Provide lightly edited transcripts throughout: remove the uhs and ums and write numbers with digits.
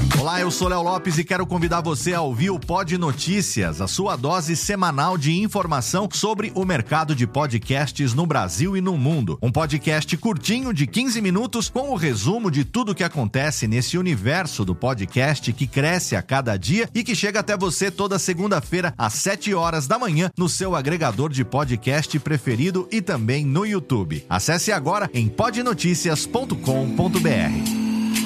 Olá, eu sou Léo Lopes e quero convidar você a ouvir o Pod Notícias, a sua dose semanal de informação sobre o mercado de podcasts no Brasil e no mundo. Um podcast curtinho de 15 minutos com o resumo de tudo o que acontece nesse universo do podcast que cresce a cada dia e que chega até você toda segunda-feira às 7 horas da manhã no seu agregador de podcast preferido e também no YouTube. Acesse agora em podnoticias.com.br.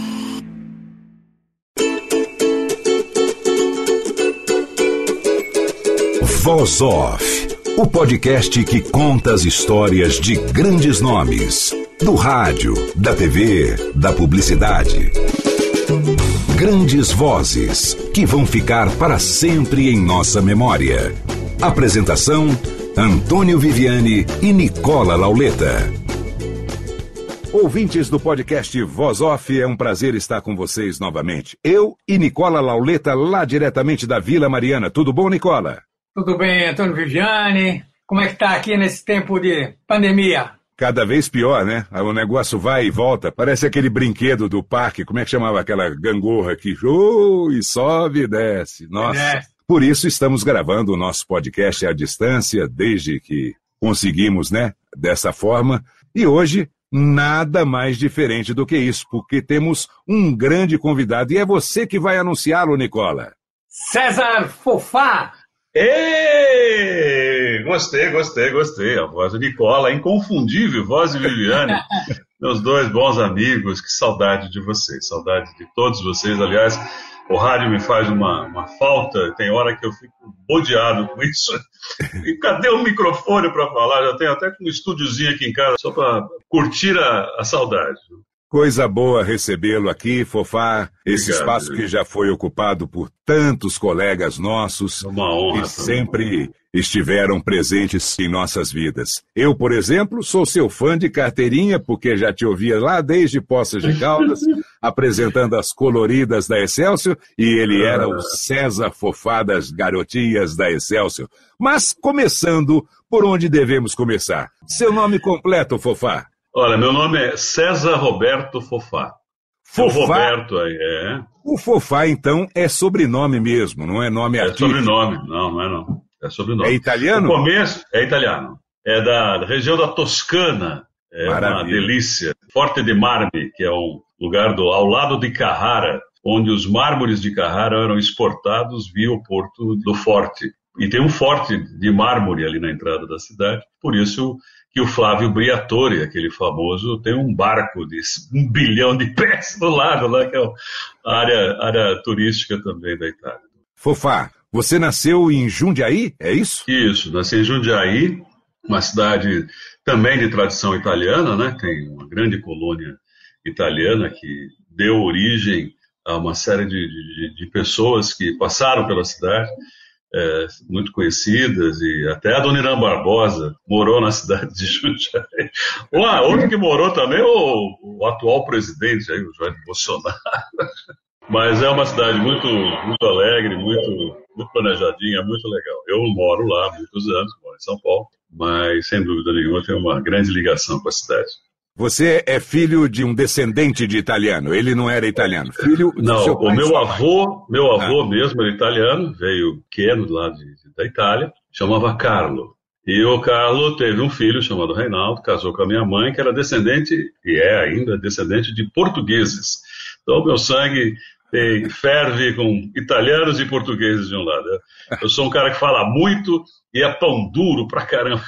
Voz Off, o podcast que conta as histórias de grandes nomes, do rádio, da TV, da publicidade. Grandes vozes que vão ficar para sempre em nossa memória. Apresentação: Antônio Viviani e Nicola Lauleta. Ouvintes do podcast Voz Off, é um prazer estar com vocês novamente. Eu e Nicola Lauleta, lá diretamente da Vila Mariana. Tudo bom, Nicola? Tudo bem, Antônio Viviani? Como é que tá aqui nesse tempo de pandemia? Cada vez pior, né? O negócio vai e volta. Parece aquele brinquedo do parque. Como é que chamava aquela gangorra que e sobe e desce? Nossa. Por isso estamos gravando o nosso podcast à distância, desde que conseguimos, né? Dessa forma. E hoje, nada mais diferente do que isso, porque temos um grande convidado. E é você que vai anunciá-lo, Nicola. César Fofá! Ei! Gostei. A voz do Nicola, a inconfundível voz de Viviane. Meus dois bons amigos, que saudade de vocês, saudade de todos vocês. Aliás, o rádio me faz uma falta, tem hora que eu fico bodeado com isso. E cadê o microfone para falar? Já tenho até um estúdiozinho aqui em casa, só para curtir a saudade. Coisa boa recebê-lo aqui, Fofá. Esse Obrigado, espaço que já foi ocupado por tantos colegas nossos, uma honra, que sempre estiveram presentes em nossas vidas. Eu, por exemplo, sou seu fã de carteirinha, porque já te ouvia lá desde Poços de Caldas, apresentando as coloridas da Excelsior, e ele era o César Fofá das garotinhas da Excelsior. Mas começando, por onde devemos começar? Seu nome completo, Fofá? Olha, meu nome é César Roberto Fofá. Fofá? O Roberto aí, é. O Fofá, então, é sobrenome mesmo, não é nome artístico? É sobrenome, não. É sobrenome. É italiano? No começo, é italiano. É da região da Toscana. É Maravilha. Uma delícia. Forte de Marmi, que é um lugar ao lado de Carrara, onde os mármores de Carrara eram exportados via o porto do Forte. E tem um forte de mármore ali na entrada da cidade, por isso que o Flávio Briatore, aquele famoso, tem um barco de 1 bilhão de pés do lado, lá, que é a área turística também da Itália. Fofá, você nasceu em Jundiaí, é isso? Isso, nasci em Jundiaí, uma cidade também de tradição italiana, né? Tem uma grande colônia italiana que deu origem a uma série de pessoas que passaram pela cidade, muito conhecidas, e até a Dona Irã Barbosa morou na cidade de Jundiaí. Outro que morou também é o atual presidente, aí, o Jair Bolsonaro. Mas é uma cidade muito alegre, muito planejadinha, muito legal. Eu moro lá há muitos anos, moro em São Paulo, mas sem dúvida nenhuma tem uma grande ligação com a cidade. Você é filho de um descendente de italiano, ele não era italiano. Filho do não, seu pai, o meu avô mesmo era italiano, veio pequeno lá da Itália, chamava Carlo. E o Carlo teve um filho chamado Reinaldo, casou com a minha mãe, que era descendente, e é ainda descendente de portugueses. Então meu sangue ferve com italianos e portugueses de um lado. Eu sou um cara que fala muito e é pão duro pra caramba.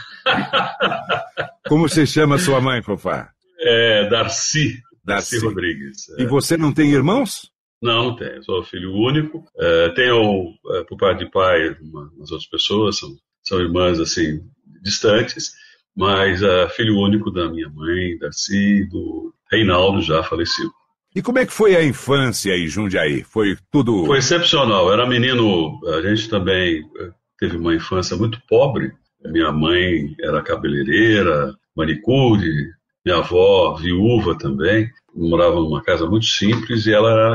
Como você chama sua mãe, Fofá? Darcy Rodrigues. E você não tem irmãos? Não tenho. Sou filho único. Tenho, por parte de pai, umas outras pessoas, são irmãs assim, distantes, mas filho único da minha mãe, Darcy, do Reinaldo, já falecido. E como é que foi a infância em Jundiaí? Foi tudo... Foi excepcional. Eu era menino, a gente também teve uma infância muito pobre. Minha mãe era cabeleireira, manicure, minha avó viúva também, morava numa casa muito simples e ela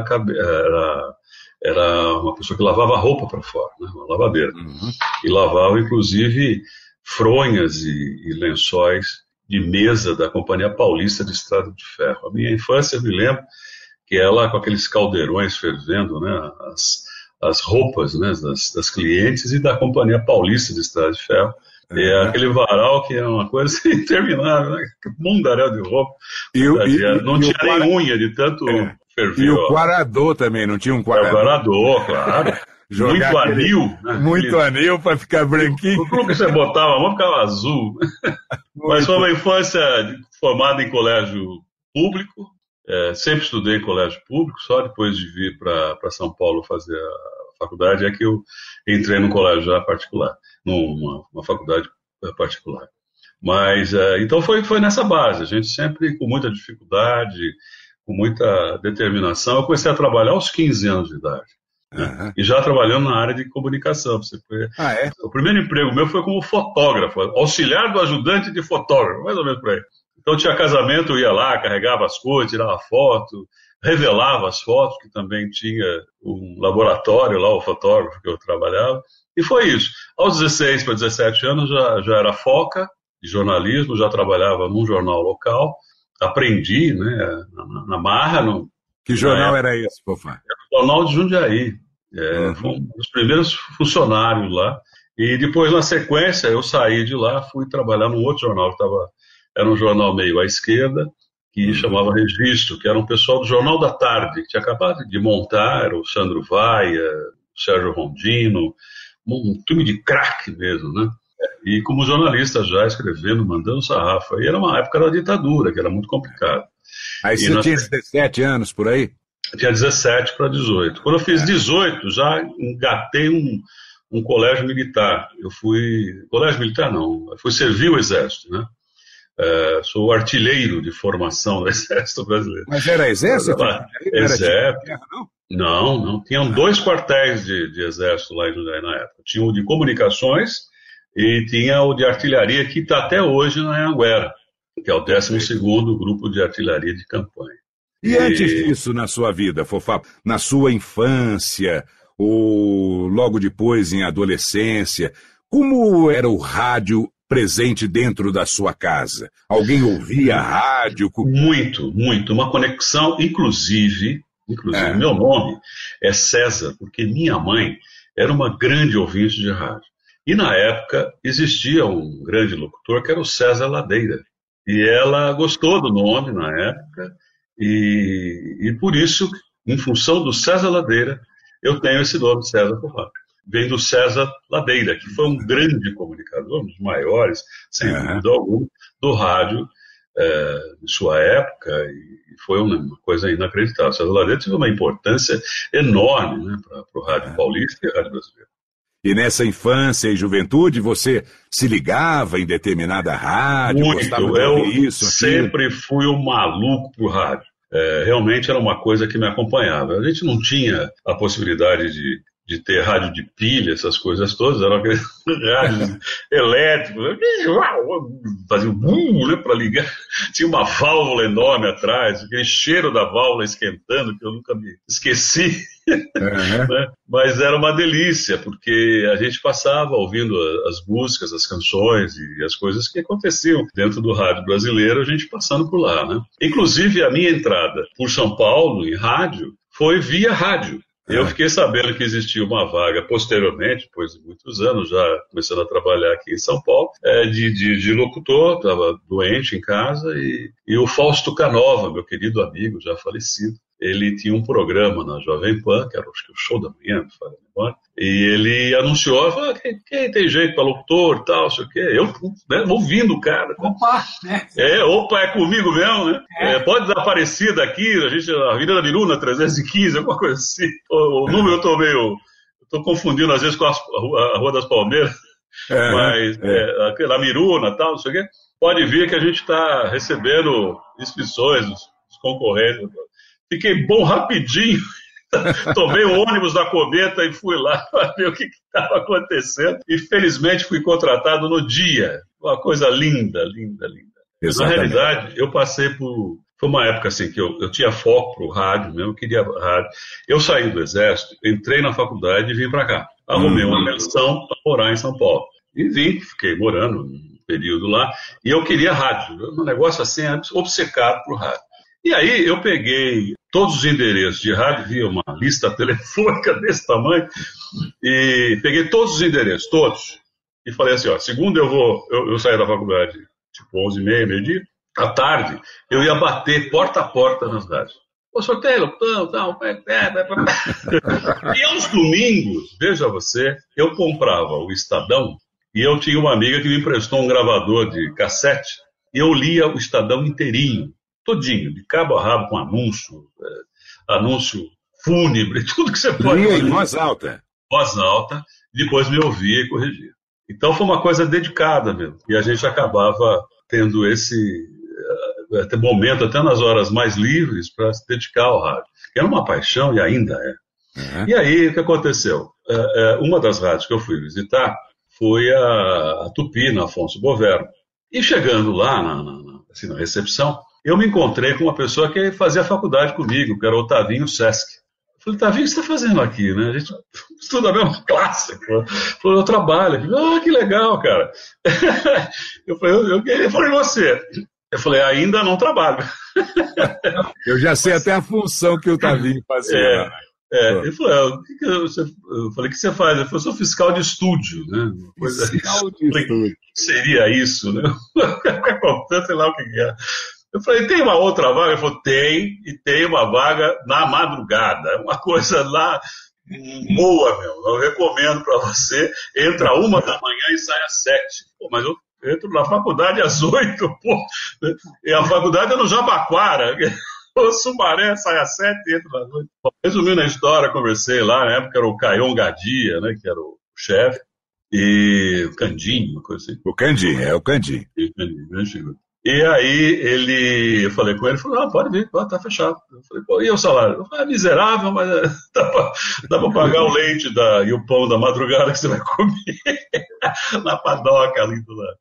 era uma pessoa que lavava roupa para fora, né? Uma lavadeira. Uhum. E lavava, inclusive, fronhas e lençóis de mesa da Companhia Paulista de Estrada de Ferro. A minha infância, eu me lembro que é lá com aqueles caldeirões fervendo, né, as roupas, né, das clientes e da Companhia Paulista de Estrada de Ferro. É aquele varal que é uma coisa interminável, né? Mundaréu de roupa. Não tinha nem unha de tanto ferver. E o quarador também, não tinha um quarador? O quarador, claro. Muito anil. Né? Muito anil para ficar branquinho. Tudo que você botava a mão ficava azul. Mas foi uma infância formada em colégio público. Sempre estudei em colégio público, só depois de vir para São Paulo fazer a faculdade é que eu entrei num colégio já particular, numa faculdade particular. Mas, então foi nessa base, a gente sempre com muita dificuldade, com muita determinação. Eu comecei a trabalhar aos 15 anos de idade, né? E já trabalhando na área de comunicação. O primeiro emprego meu foi como fotógrafo, auxiliar do ajudante de fotógrafo, mais ou menos por aí. Então tinha casamento, eu ia lá, carregava as coisas, tirava foto, revelava as fotos, que também tinha um laboratório lá, o fotógrafo que eu trabalhava, e foi isso. Aos 16 para 17 anos já era foca de jornalismo, já trabalhava num jornal local, aprendi, né, na marra. Que jornal era esse, Fofá? Era o Jornal de Jundiaí, foi um dos primeiros funcionários lá, e depois, na sequência, eu saí de lá, fui trabalhar num outro jornal, era um jornal meio à esquerda, que chamava Registro, que era um pessoal do Jornal da Tarde, que tinha acabado de montar, era o Sandro Vaia, o Sérgio Rondino, um time de craque mesmo, né? E como jornalista já escrevendo, mandando sarrafo. E era uma época da ditadura, que era muito complicado. Aí você tinha 17 anos por aí? Eu tinha 17 para 18. Quando eu fiz 18, já engatei um colégio militar. Colégio militar não, eu fui servir o Exército, né? Sou artilheiro de formação do Exército Brasileiro. Mas era Exército? Exército. Não. Tinham 2 quartéis de Exército lá em Jundiaí na época. Tinha o de comunicações e tinha o de artilharia, que está até hoje na Anhanguera, que é o 12º Grupo de Artilharia de Campanha. E antes disso, na sua vida, Fofá, na sua infância, ou logo depois em adolescência, como era o rádio presente dentro da sua casa? Alguém ouvia rádio? Muito. Uma conexão, inclusive meu nome é César, porque minha mãe era uma grande ouvinte de rádio. E na época existia um grande locutor que era o César Ladeira. E ela gostou do nome na época, e por isso, em função do César Ladeira, eu tenho esse nome, César Fofá. Vem do César Ladeira, que foi um grande comunicador, um dos maiores, sem dúvida alguma, do rádio de sua época, e foi uma coisa inacreditável. O César Ladeira teve uma importância enorme, né, para o rádio paulista e o rádio brasileiro. E nessa infância e juventude, você se ligava em determinada rádio? Muito, eu sempre fui um maluco por rádio. Realmente era uma coisa que me acompanhava. A gente não tinha a possibilidade de ter rádio de pilha, essas coisas todas, eram aqueles rádios elétricos, fazia um bum, né, para ligar, tinha uma válvula enorme atrás, aquele cheiro da válvula esquentando, que eu nunca me esqueci, né? Mas era uma delícia, porque a gente passava ouvindo as músicas, as canções e as coisas que aconteciam dentro do rádio brasileiro, a gente passando por lá, né? Inclusive a minha entrada por São Paulo em rádio foi via rádio. Eu fiquei sabendo que existia uma vaga posteriormente, depois de muitos anos, já começando a trabalhar aqui em São Paulo, de locutor, estava doente em casa, e o Fausto Canova, meu querido amigo, já falecido, ele tinha um programa na Jovem Pan, que era acho que o Show da Manhã, me fala a memória, e ele anunciou, falou, quem tem jeito para locutor, tal, sei o quê. Eu, né, ouvindo o cara. Opa, né? É comigo mesmo, né? Pode desaparecer daqui, a Avenida Miruna, 315, alguma coisa assim. O número eu tô confundindo às vezes com a Rua das Palmeiras, mas a Miruna, tal, não sei o quê. Pode ver que a gente está recebendo inscrições dos concorrentes. Fiquei bom rapidinho, tomei o ônibus da Cometa e fui lá para ver o que estava acontecendo. E felizmente fui contratado no dia. Uma coisa linda. Na realidade, eu passei por... Foi uma época assim que eu tinha foco para o rádio mesmo, eu queria rádio. Eu saí do Exército, entrei na faculdade e vim para cá. Arrumei uma pensão para morar em São Paulo. E vim, fiquei morando um período lá, e eu queria rádio. Um negócio assim, obcecado por rádio. E aí eu peguei todos os endereços de rádio, via uma lista telefônica desse tamanho, e peguei todos os endereços, todos, e falei assim, ó, segunda eu saí da faculdade, tipo 11h30, meio-dia, à tarde, eu ia bater porta a porta nas rádios. Ô, sorteio, e aos domingos, veja você, eu comprava o Estadão, e eu tinha uma amiga que me emprestou um gravador de cassete, e eu lia o Estadão inteirinho, todinho, de cabo a rabo, com anúncio fúnebre, tudo que você pode lia fazer. Em voz alta. Voz alta, depois me ouvia e corrigia. Então foi uma coisa dedicada mesmo. E a gente acabava tendo esse momento, até nas horas mais livres, para se dedicar ao rádio. Era uma paixão e ainda é. E aí, o que aconteceu? Uma das rádios que eu fui visitar foi a Tupi, na Afonso Bovero. E chegando lá, na recepção, eu me encontrei com uma pessoa que fazia faculdade comigo, que era o Otavinho Sesc. Eu falei, Otavinho, o que você está fazendo aqui? Né? A gente estuda a mesma classe. Falou, eu trabalho aqui. Ah, que legal, cara. Eu falei, você? Eu falei, ainda não trabalho. Eu já sei até a função que o Otavinho fazia. Ele falou, eu falei, o que você faz? Ele falou, sou fiscal de estúdio, né? Fiscal de estúdio. Seria isso, né? Sei lá o que é. Eu falei, tem uma outra vaga? Ele falou, tem uma vaga na madrugada. Uma coisa lá boa, meu. Eu recomendo para você. Entra 1h da manhã e sai às 7. Pô, mas eu entro na faculdade às 8, pô. E a faculdade é no Jabaquara. O Sumaré sai às 7 e entra às 8. Resumindo a história, conversei lá, na época era o Caion Gadia, né, que era o chefe, e o Candinho, uma coisa assim. O Candinho, o Candinho. E aí eu falei com ele, ele falou, pode vir, tá fechado. Eu falei, pô, e o salário? Eu falei, miserável, mas dá pra pagar o leite e o pão da madrugada que você vai comer na padoca ali do lado.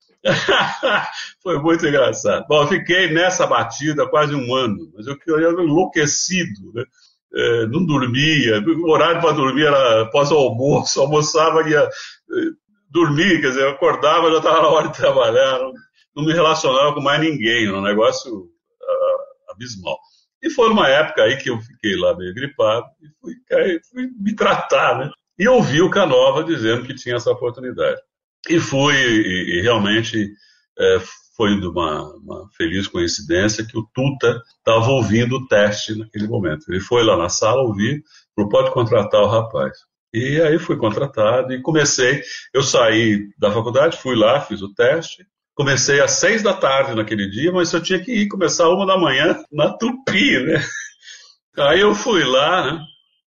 Foi muito engraçado. Bom, eu fiquei nessa batida quase um ano, mas eu fiquei enlouquecido, né? Não dormia, o horário para dormir era após o almoço, almoçava e ia dormir, quer dizer, eu acordava, já estava na hora de trabalhar, não me relacionava com mais ninguém, era um negócio abismal. E foi uma época aí que eu fiquei lá meio gripado e fui me tratar, né? E ouvi o Canova dizendo que tinha essa oportunidade. E fui, e realmente foi de uma feliz coincidência que o Tuta estava ouvindo o teste naquele momento. Ele foi lá na sala ouvir, falou, pode contratar o rapaz. E aí fui contratado e eu saí da faculdade, fui lá, fiz o teste, comecei às 6 da tarde naquele dia, mas eu tinha que começar 1 da manhã na Tupi, né? Aí eu fui lá, né?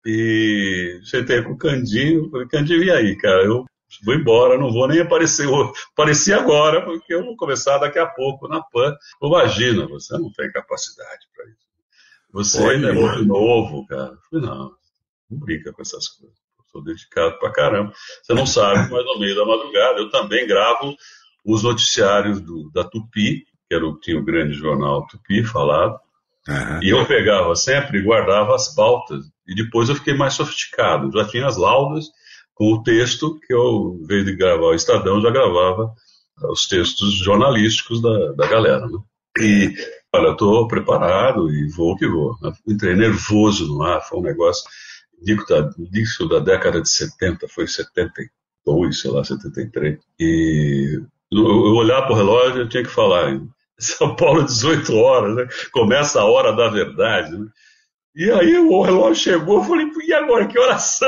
E sentei com o Candinho, falei, Candinho, e aí, cara, eu vou embora, não vou nem aparecer agora, porque eu vou começar daqui a pouco na PAN. Imagina, você não tem capacidade para isso. Você ainda é muito novo, cara. Eu falei, não brinca com essas coisas. Eu sou dedicado pra caramba. Você não sabe, mas no meio da madrugada eu também gravo os noticiários da Tupi, que tinha o grande jornal Tupi falado, e eu pegava sempre e guardava as pautas, e depois eu fiquei mais sofisticado, já tinha as laudas com o texto que eu, em vez de gravar o Estadão, já gravava os textos jornalísticos da galera, né? E, olha, eu estou preparado e vou que vou. Entrei nervoso no ar, foi um negócio, disso da década de 70, foi 72, sei lá, 73, e eu olhar para o relógio, eu tinha que falar, em São Paulo, 18 horas, né? Começa a hora da verdade, né? E aí o relógio chegou, eu falei, e agora, que horas são?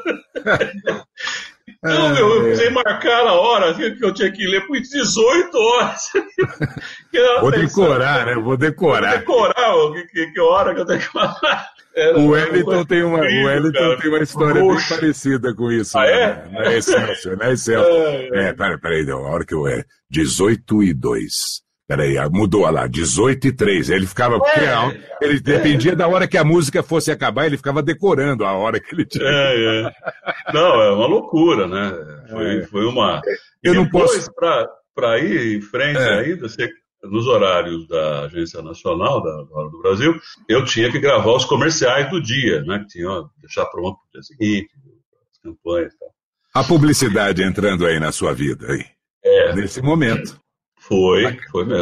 Então, eu precisei marcar a hora que eu tinha que ler por 18 horas. Vou decorar, né? Vou decorar que hora que eu tenho que falar. O Wellington tem uma história bem parecida com isso. É? Na Excelsior. Peraí, a hora que eu 18:02. Peraí, mudou lá, 18:03. Ele ficava, ele dependia da hora que a música fosse acabar, ele ficava decorando a hora que ele tinha. Não, é uma loucura, né? Foi uma. Eu não posso. Para ir em frente ainda, nos horários da Agência Nacional da Hora do Brasil, eu tinha que gravar os comerciais do dia, né? Que tinha que deixar pronto para o dia seguinte, as campanhas e tal. A publicidade entrando aí na sua vida, aí. Nesse momento. Foi mesmo.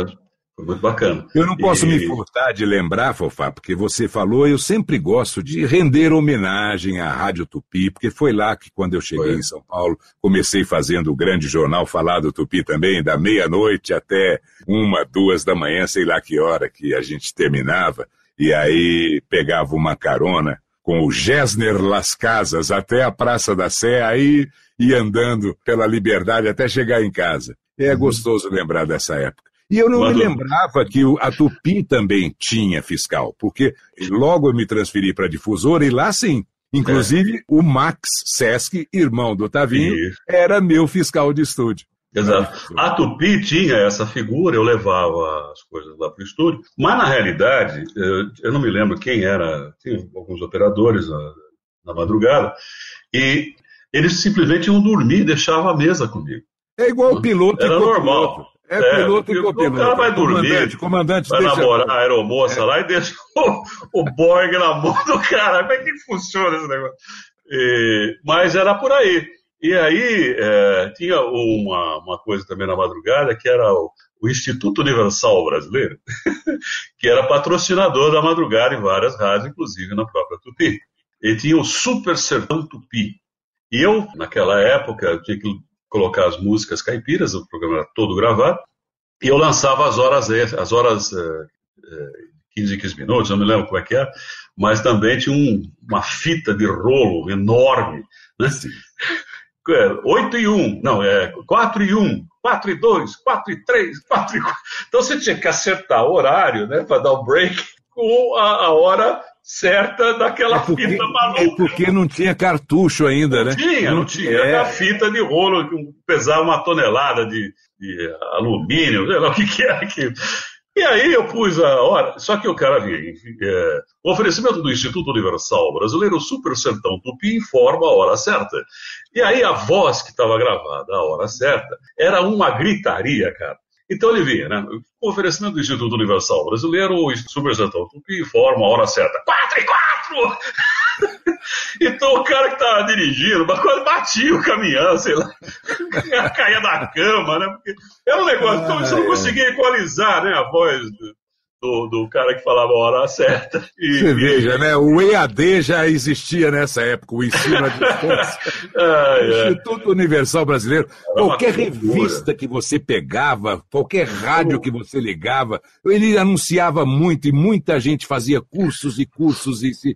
Foi muito bacana. Eu não posso me furtar de lembrar, Fofá, porque você falou, eu sempre gosto de render homenagem à Rádio Tupi, porque foi lá que, quando eu cheguei em São Paulo, comecei fazendo o grande jornal Falado Tupi também, da meia-noite até 1, 2 da manhã, sei lá que hora que a gente terminava, e aí pegava uma carona com o Gessner Las Casas até a Praça da Sé, aí ia andando pela Liberdade até chegar em casa. É gostoso lembrar dessa época. E eu não me lembrava que a Tupi também tinha fiscal, porque logo eu me transferi para a difusora e lá sim, inclusive o Max Sesc, irmão do Tavinho, era meu fiscal de estúdio. Exato. A Tupi tinha essa figura, eu levava as coisas lá para o estúdio, mas na realidade, eu não me lembro quem era, tinha alguns operadores na madrugada, e eles simplesmente iam dormir e deixavam a mesa comigo. É igual o piloto. Era normal. Piloto e copiloto. O cara vai dormir, comandante vai namorar a aeromoça lá e deixa o Boeing na mão do cara. Como é que funciona esse negócio? Mas era por aí. E aí tinha uma coisa também na madrugada, que era o Instituto Universal Brasileiro, que era patrocinador da madrugada em várias rádios, inclusive na própria Tupi. E tinha o Super Sertão Tupi. E eu, naquela época, tinha que colocar as músicas caipiras, o programa era todo gravado, e eu lançava as horas 15 minutos, eu não me lembro como é que era, mas também tinha uma fita de rolo enorme, né? 8 e 1, não, 4 e 1, 4 e 2, 4 e 3, 4 e 4. Então você tinha que acertar o horário, né, para dar o break com a hora certa daquela fita maluca. É porque não tinha cartucho ainda, né? Não tinha. A fita de rolo que pesava 1 tonelada de alumínio, sei lá o que era aquilo. E aí eu pus a hora, só que o cara vinha, o oferecimento do Instituto Universal Brasileiro, o Super Sertão Tupi informa a hora certa. E aí a voz que estava gravada, a hora certa, era uma gritaria, cara. Então ele vinha, né? O oferecimento do Instituto Universal Brasileiro, o Super Sertão Tupi informa a hora certa. 4 e 4! Então o cara que estava dirigindo, quase batia o caminhão, sei lá, caía da cama, né? Porque era um negócio, então você não conseguia equalizar, né, a voz do cara que falava a hora certa. Você veja, né? O EAD já existia nessa época, o ensino à distância. Instituto Universal Brasileiro. Qualquer revista que você pegava, qualquer rádio que você ligava, ele anunciava muito e muita gente fazia cursos e se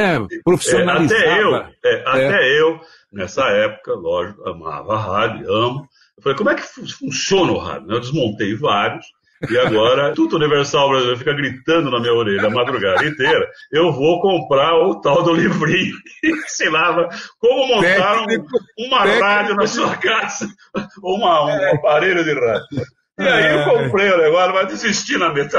profissionalizava. Até eu, nessa época, lógico, amava a rádio, amo. Eu falei, como é que funciona o rádio? Eu desmontei vários. E agora, Instituto Universal Brasileiro fica gritando na minha orelha a madrugada inteira. Eu vou comprar o tal do livrinho que ensinava como montar uma rádio na sua casa, ou um aparelho de rádio. E aí eu comprei o negócio, mas desisti na mesa.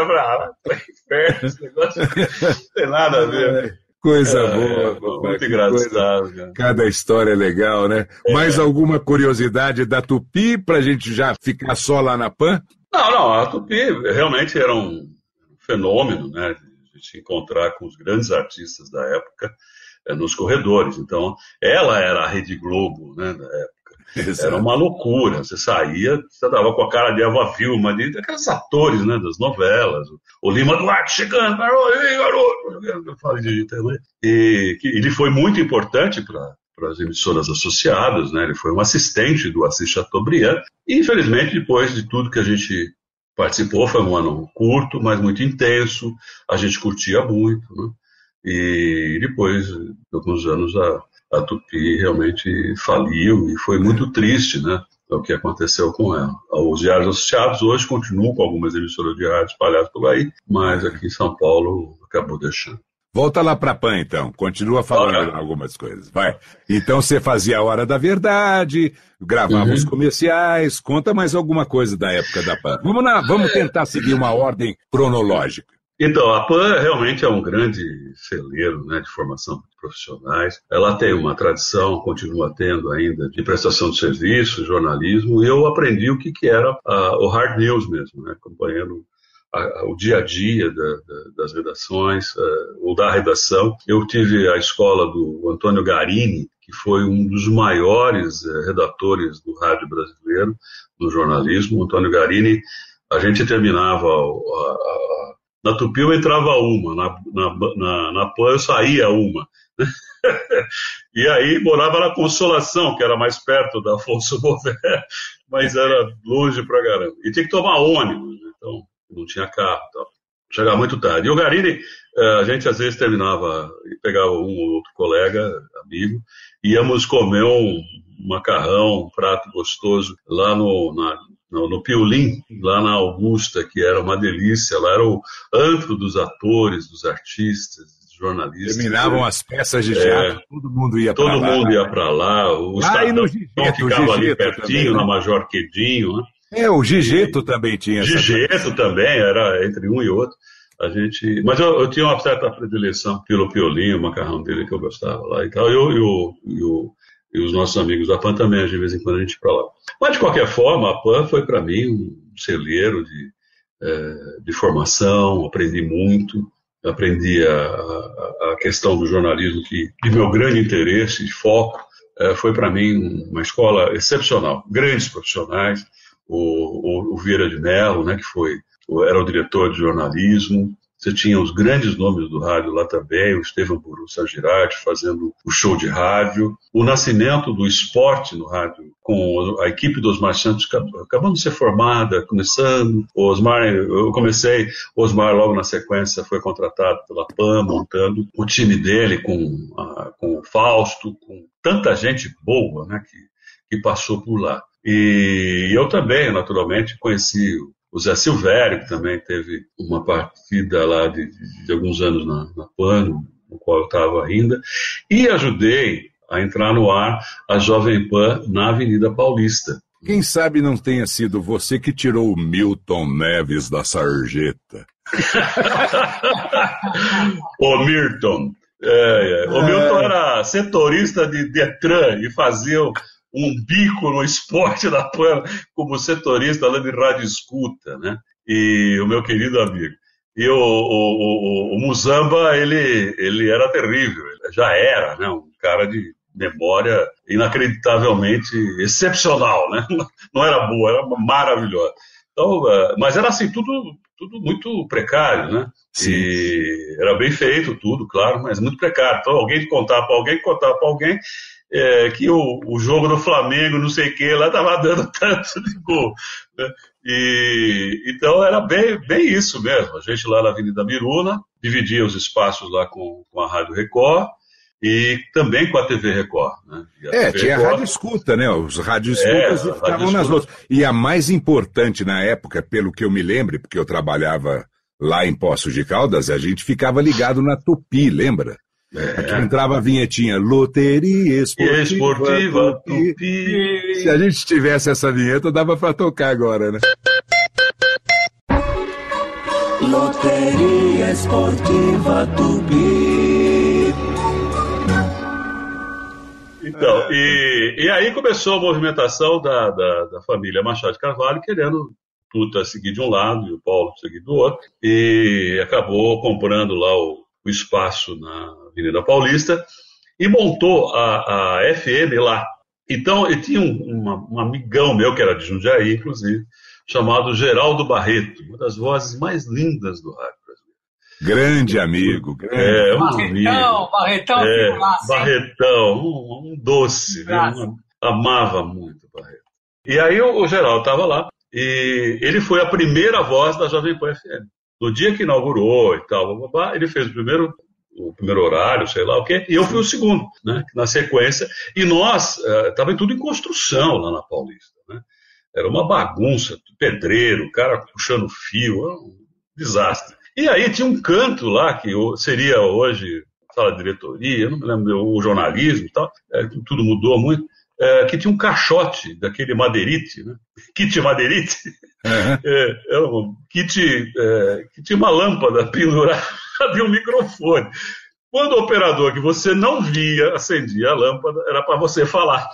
Esse negócio não tem nada a ver. Coisa boa. Muito engraçado. Cada história é legal, né? Mais alguma curiosidade da Tupi pra gente já ficar só lá na PAN? Não, a Tupi realmente era um fenômeno, né? De se encontrar com os grandes artistas da época nos corredores. Então, ela era a Rede Globo, né, da época. Exato. Era uma loucura. Você saía, você dava com a cara de Ava Vilma, aqueles atores, né, das novelas. O Lima Duarte chegando, garoto. Eu falei de internet. E ele foi muito importante para as emissoras associadas, né? Ele foi um assistente do Assis Chateaubriand. E, infelizmente, depois de tudo que a gente participou, foi um ano curto, mas muito intenso. A gente curtia muito, né? E depois de alguns anos a Tupi realmente faliu e foi muito triste, né? O que aconteceu com ela. Os diários associados hoje continuam com algumas emissoras de rádio espalhadas por aí, mas aqui em São Paulo acabou deixando. Volta lá para a PAN, então. Continua falando algumas coisas. Vai. Então você fazia a Hora da Verdade, gravava os comerciais. Conta mais alguma coisa da época da PAN. Vamos tentar seguir uma ordem cronológica. Então, a PAN realmente é um grande celeiro, né, de formação de profissionais. Ela tem uma tradição, continua tendo ainda, de prestação de serviço, jornalismo. E eu aprendi o que era o hard news mesmo, né, acompanhando o dia a dia das redações, ou da redação. Eu tive a escola do Antônio Garini, que foi um dos maiores redatores do rádio brasileiro, no jornalismo. O Antônio Garini A gente terminava, na Tupi eu entrava uma, na PAN eu saía uma. E aí morava na Consolação, que era mais perto da Afonso Bové, mas era longe pra caramba. E tinha que tomar ônibus, então não tinha carro e tal. Chegava muito tarde. E o Garini, a gente às vezes terminava e pegava um ou outro colega, amigo, e íamos comer um macarrão, um prato gostoso lá no Piolim, lá na Augusta, que era uma delícia. Lá era o antro dos atores, dos artistas, dos jornalistas. Terminavam as peças de teatro, todo mundo ia para lá. Todo mundo ia para lá. O Estadão ficava ali pertinho, também, na Major Quedinho, né? O Gigeto também tinha. Gigeto também, era entre um e outro. Mas eu tinha uma certa predileção pelo Piolim, o macarrão dele que eu gostava lá e tal. E os nossos amigos da PAN também, de vez em quando a gente ia para lá. Mas, de qualquer forma, a PAN foi para mim um celeiro de formação, aprendi muito. Aprendi a questão do jornalismo, que de meu grande interesse e foco, foi para mim uma escola excepcional. Grandes profissionais, o Vieira de Mello, né, que era o diretor de jornalismo. Você tinha os grandes nomes do rádio lá também, o Estevam Burruça Girardi fazendo o show de rádio, o nascimento do esporte no rádio, com a equipe do Osmar Santos acabando de ser formada, começando, eu comecei, o Osmar logo na sequência foi contratado pela PAN, montando o time dele com o Fausto, com tanta gente boa, né, que passou por lá. E eu também, naturalmente, conheci o Zé Silvério, que também teve uma partida lá de alguns anos na PAN, no qual eu estava ainda, e ajudei a entrar no ar a Jovem Pan na Avenida Paulista. Quem sabe não tenha sido você que tirou o Milton Neves da sarjeta. O Milton. O Milton era setorista de Detran e fazia um bico no esporte da PAN como setorista lá de rádio escuta, né? E o meu querido amigo. E o Muzamba, ele era terrível, ele já era, né? Um cara de memória inacreditavelmente excepcional, né? Não era boa, era maravilhosa. Então, mas era assim, tudo muito precário, né? Sim. E era bem feito tudo, claro, mas muito precário. Então, alguém contava para alguém, que o jogo do Flamengo, não sei o que, lá estava dando tanto de gol, né? Então era bem isso mesmo. A gente lá na Avenida Miruna dividia os espaços lá com a Rádio Record e também com a TV Record, né? Tinha a Rádio Escuta, né? Os Rádio Escutas ficavam nas outras. E a mais importante na época, pelo que eu me lembro, porque eu trabalhava lá em Poços de Caldas, a gente ficava ligado na Tupi, lembra? Aqui entrava a vinhetinha, Loteria Esportiva Tupi. Se a gente tivesse essa vinheta, dava pra tocar agora, né? Loteria Esportiva Tupi. Então, e aí começou a movimentação da família Machado de Carvalho, querendo Tuta seguir de um lado e o Paulo seguir do outro, e acabou comprando lá o espaço na Avenida Paulista e montou a FM lá. Então, eu tinha um amigão meu, que era de Jundiaí, inclusive, chamado Geraldo Barreto, uma das vozes mais lindas do rádio brasileiro. Grande amigo. Barretão, Barretão, um doce, viu? Amava muito o Barreto. E aí o Geraldo estava lá, e ele foi a primeira voz da Jovem Pan FM. No dia que inaugurou e tal, ele fez o primeiro horário, sei lá o quê, e eu fui o segundo, né, na sequência, e nós, estava tudo em construção lá na Paulista, né, era uma bagunça, pedreiro, cara puxando fio, um desastre. E aí tinha um canto lá, que seria hoje sala de diretoria, não me lembro, o jornalismo e tal, tudo mudou muito, que tinha um caixote daquele madeirite, né? Kit madeirite, era um kit que tinha uma lâmpada pendurada de um microfone. Quando o operador que você não via acendia a lâmpada, era para você falar.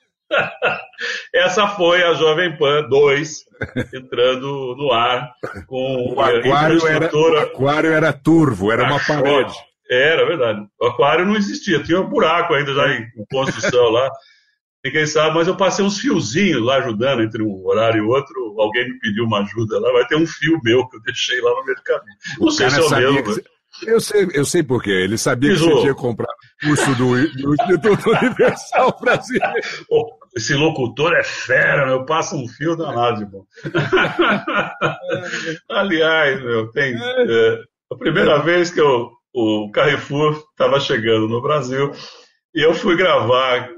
Essa foi a Jovem Pan 2 entrando no ar com o aquário era turvo, era uma parede. Era verdade. O aquário não existia, tinha um buraco ainda já em construção lá. Ninguém sabe, mas eu passei uns fiozinhos lá ajudando entre um horário e outro. Alguém me pediu uma ajuda lá, vai ter um fio meu que eu deixei lá no meio do caminho. Não sei se é o mesmo. Eu sei por quê. Ele sabia que você tinha comprado o curso do Instituto Universal Brasileiro. Esse locutor é fera, meu. Passa um fio danado, irmão. Aliás, meu, tem... a primeira vez que o Carrefour estava chegando no Brasil e eu fui gravar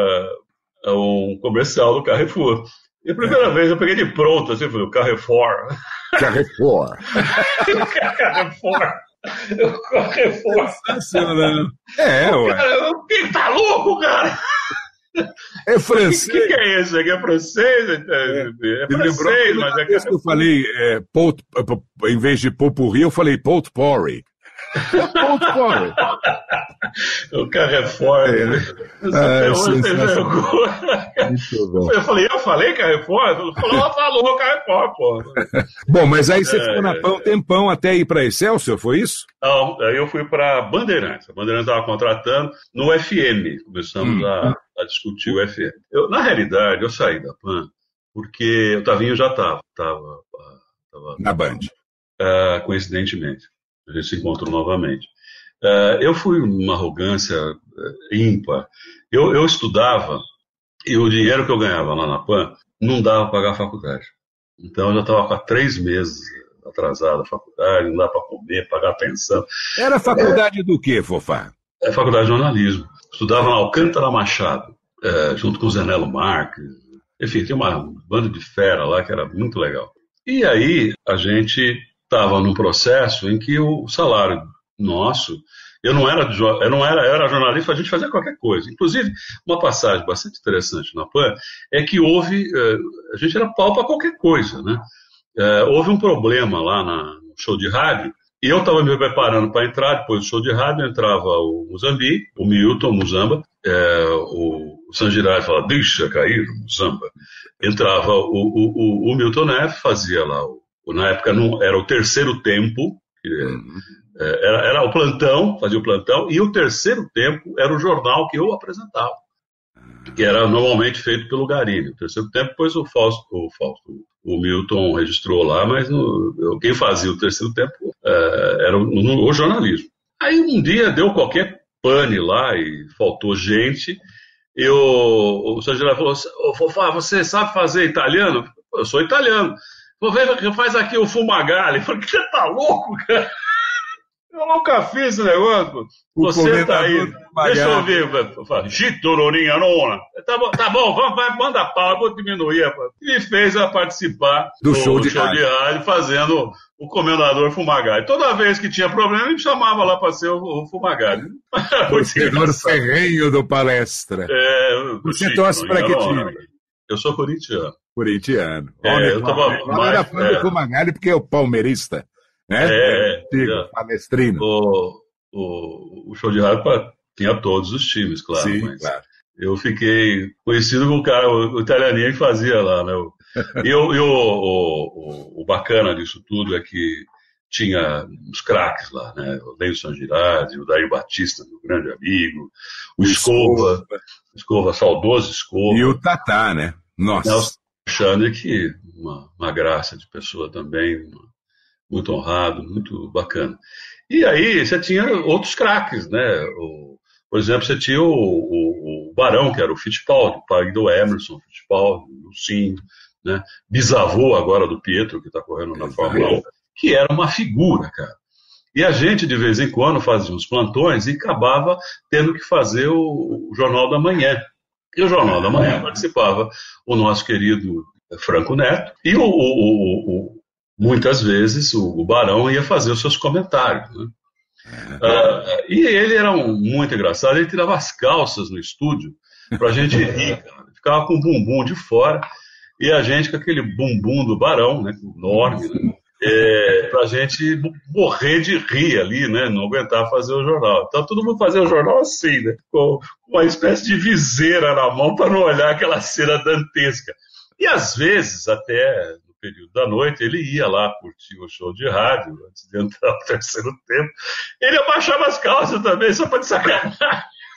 um comercial do Carrefour. E a primeira vez eu peguei de pronto, assim, falei, o Carrefour. Carrefour. Carrefour. O Carrefour. Sensacional. Ué. Cara, quem tá louco, cara? É francês. O que é isso? É francês? É francês, mas é que eu falei, em vez de potpourri, eu falei potpourri. Potpourri. O Carrefour. Até hoje tem vergonha. Eu falei Carrefour? Falou Carrefour, pô. Bom, mas aí você ficou na PAN um tempão até ir para Excelsior, foi isso? Não, aí eu fui para Bandeirantes. A Bandeirantes estava contratando no FM. Começamos a discutir o FM. Na realidade, eu saí da PAN porque o Tavinho já estava na Band. Coincidentemente. A gente se encontrou novamente. Eu fui uma arrogância ímpar. Eu estudava e o dinheiro que eu ganhava lá na PAN não dava para pagar a faculdade. Então eu já estava há 3 meses atrasado a faculdade, não dá para comer, pagar a pensão. Era faculdade do quê, Fofá? Faculdade de jornalismo. Estudava na Alcântara Machado, junto com o Zenelo Marques. Enfim, tinha uma banda de fera lá que era muito legal. E aí a gente estava num processo em que o salário nosso, eu era jornalista, a gente fazia qualquer coisa. Inclusive, uma passagem bastante interessante na PAN é que a gente era pau para qualquer coisa, né? Houve um problema lá no show de rádio, e eu estava me preparando para entrar, depois do show de rádio, entrava o Muzambi, o Milton Muzamba, o Sangirai falava, deixa cair o Muzamba. Entrava o Milton Neff, fazia lá, na época não, era o terceiro tempo, era o plantão, fazia o plantão, e o terceiro tempo era o jornal que eu apresentava, que era normalmente feito pelo Garini. O terceiro tempo, depois o Milton registrou lá, mas quem fazia o terceiro tempo era o jornalismo. Aí um dia deu qualquer pane lá e faltou gente, e o Sangirai falou, Fofá, você sabe fazer italiano? Eu sou italiano. Faz aqui o Fumagalli. Eu falei, você tá louco, cara? Eu nunca fiz esse negócio. Você tá aí. Deixa eu ouvir. Chitoroninha nona. Tá bom, manda pau, eu vou diminuir. E me fez participar do show de rádio, fazendo o comendador Fumagalli. Toda vez que tinha problema, ele me chamava lá para ser o Fumagalli. O senhor ferrenho do palestra. Você torce para que time? Eu sou corintiano. Eu não era fã do Fumagalli porque é o palmeirista. Né? Palestrino. O show de rádio tinha todos os times, claro. Sim, mas claro. Eu fiquei conhecido como o italianinho que fazia lá, né? O bacana disso tudo é que tinha os craques lá, né? O Leio Sangirade, o Daí Batista, meu grande amigo, o Escova, saudoso Escova. E o Tatá, né? Nossa. Nelson Alexandre, que uma graça de pessoa também, muito honrado, muito bacana. E aí você tinha outros craques, né? Por exemplo, você tinha o Barão, que era o Fittipaldi, pai do Emerson Fittipaldi, o Sim, né? Bisavô agora do Pietro, que está correndo na Fórmula 1, que era uma figura, cara. E a gente, de vez em quando, fazia uns plantões e acabava tendo que fazer o Jornal da Manhã. E o Jornal da Manhã participava o nosso querido Franco Neto e muitas vezes o Barão ia fazer os seus comentários, né? E ele era muito engraçado, ele tirava as calças no estúdio pra gente rir, cara. Ficava com o bumbum de fora e a gente com aquele bumbum do Barão, né, enorme, né, pra gente morrer de rir ali, né, não aguentar fazer o jornal. Então todo mundo fazia o jornal assim, né, com uma espécie de viseira na mão para não olhar aquela cena dantesca. E às vezes, até no período da noite, ele ia lá curtir o show de rádio, antes de entrar no terceiro tempo. Ele abaixava as calças também, só para de sacanagem.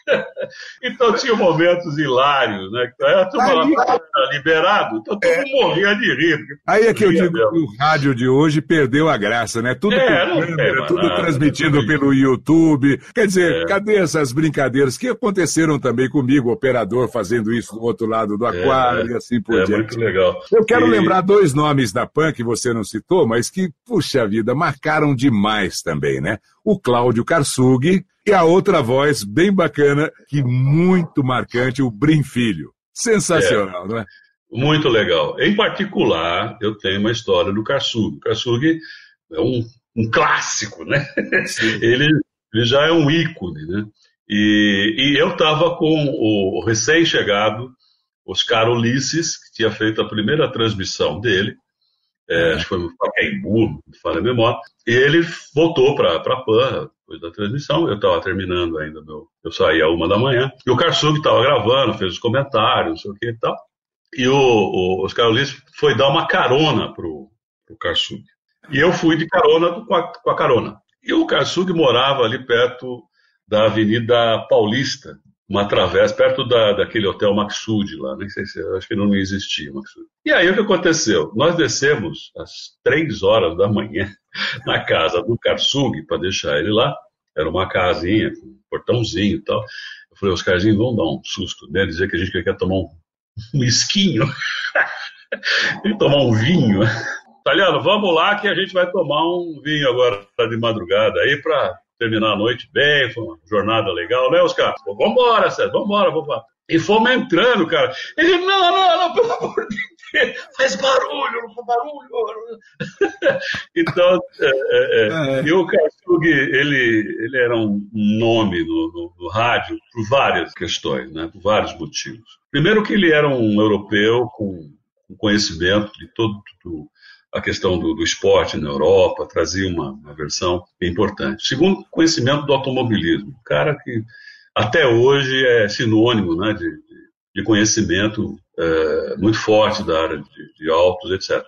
Então tinha momentos hilários, né? A turma lá estava liberado, então todo mundo morria de rir. Aí é que eu digo que o rádio de hoje perdeu a graça, né? Tudo tudo transmitido pelo YouTube. Quer dizer, cadê essas brincadeiras que aconteceram também comigo, o operador fazendo isso do outro lado do aquário e assim por diante. É muito legal. Eu quero lembrar 2 nomes da PAN que você não citou, mas que, puxa vida, marcaram demais também, né? O Cláudio Karsug e a outra voz bem bacana, que muito marcante, o Brim Filho. Sensacional, não é? Muito legal. Em particular, eu tenho uma história do Karsug. O Karsug é um clássico, né? Ele já é um ícone, né? E eu estava com o recém-chegado Oscar Ulisses, que tinha feito a primeira transmissão dele, acho que foi no Pacaembu, não me falha a memória, e ele voltou para a PAN depois da transmissão. Eu estava terminando ainda, eu saí às 1 da manhã, e o Karsug estava gravando, fez os comentários, não sei o que e tal, e o Oscar Ulisses foi dar uma carona pro Karsug. E eu fui de carona com a carona. E o Karsug morava ali perto da Avenida Paulista, uma travessa, perto daquele hotel Maxud lá, nem sei se, acho que não existia Maxud. E aí o que aconteceu? Nós descemos às 3 horas da manhã na casa do Karsug para deixar ele lá. Era uma casinha, com um portãozinho e tal. Eu falei, Oscarzinho, vamos dar um susto, né? Dizer que a gente quer tomar um esquinho e tomar um vinho. Italiano, vamos lá que a gente vai tomar um vinho agora de madrugada aí para terminar a noite bem, foi uma jornada legal, né, Oscar? Vambora, Sérgio, vambora. E fomos entrando, cara. Ele, não, pelo amor de Deus, faz barulho, não faz barulho. Então, e o Karsug, ele era um nome no rádio por várias questões, né, por vários motivos. Primeiro que ele era um europeu com conhecimento de todo a questão do esporte na Europa, trazia uma versão importante. Segundo, conhecimento do automobilismo. Um cara que até hoje é sinônimo, né, de conhecimento muito forte da área de autos, etc.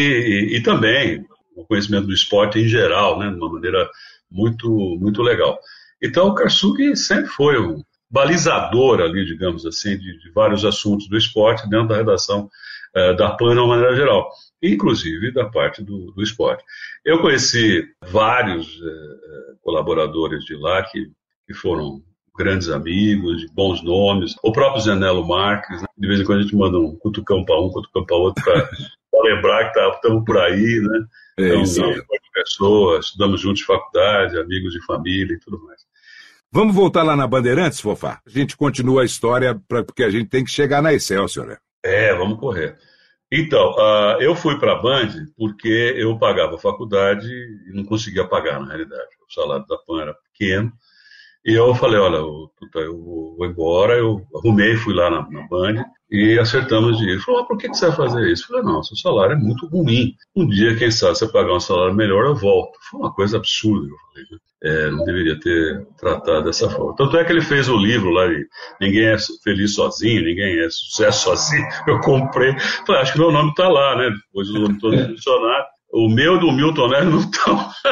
E também o conhecimento do esporte em geral, né, de uma maneira muito, muito legal. Então o Karsug sempre foi um balizador ali, digamos assim, de vários assuntos do esporte dentro da redação da PAN de uma maneira geral, inclusive da parte do esporte. Eu conheci vários colaboradores de lá que foram grandes amigos, de bons nomes. O próprio Zenelo Marques, né? De vez em quando a gente manda um cutucão para um, cutucão para outro, para lembrar que estamos por aí, né? Então, pessoas, estudamos juntos de faculdade, amigos de família e tudo mais. Vamos voltar lá na Bandeirantes, Fofá? A gente continua a história, porque a gente tem que chegar na Excelsior, né? Vamos correr. Então, eu fui para a Band porque eu pagava a faculdade e não conseguia pagar, na realidade. O salário da PAN era pequeno. E eu falei, olha, eu vou embora. Eu arrumei, fui lá na Band e acertamos de ir. Ele falou, por que você vai fazer isso? Eu falei, não, seu salário é muito ruim. Um dia, quem sabe, se eu pagar um salário melhor, eu volto. Foi uma coisa absurda, eu falei, né? Não deveria ter tratado dessa forma. Tanto é que ele fez o livro lá, de Ninguém é Feliz Sozinho, Ninguém é Sucesso Sozinho. Eu comprei, falei, acho que meu nome está lá, né? Depois o nome todo funcionário. O meu do Milton Neves não está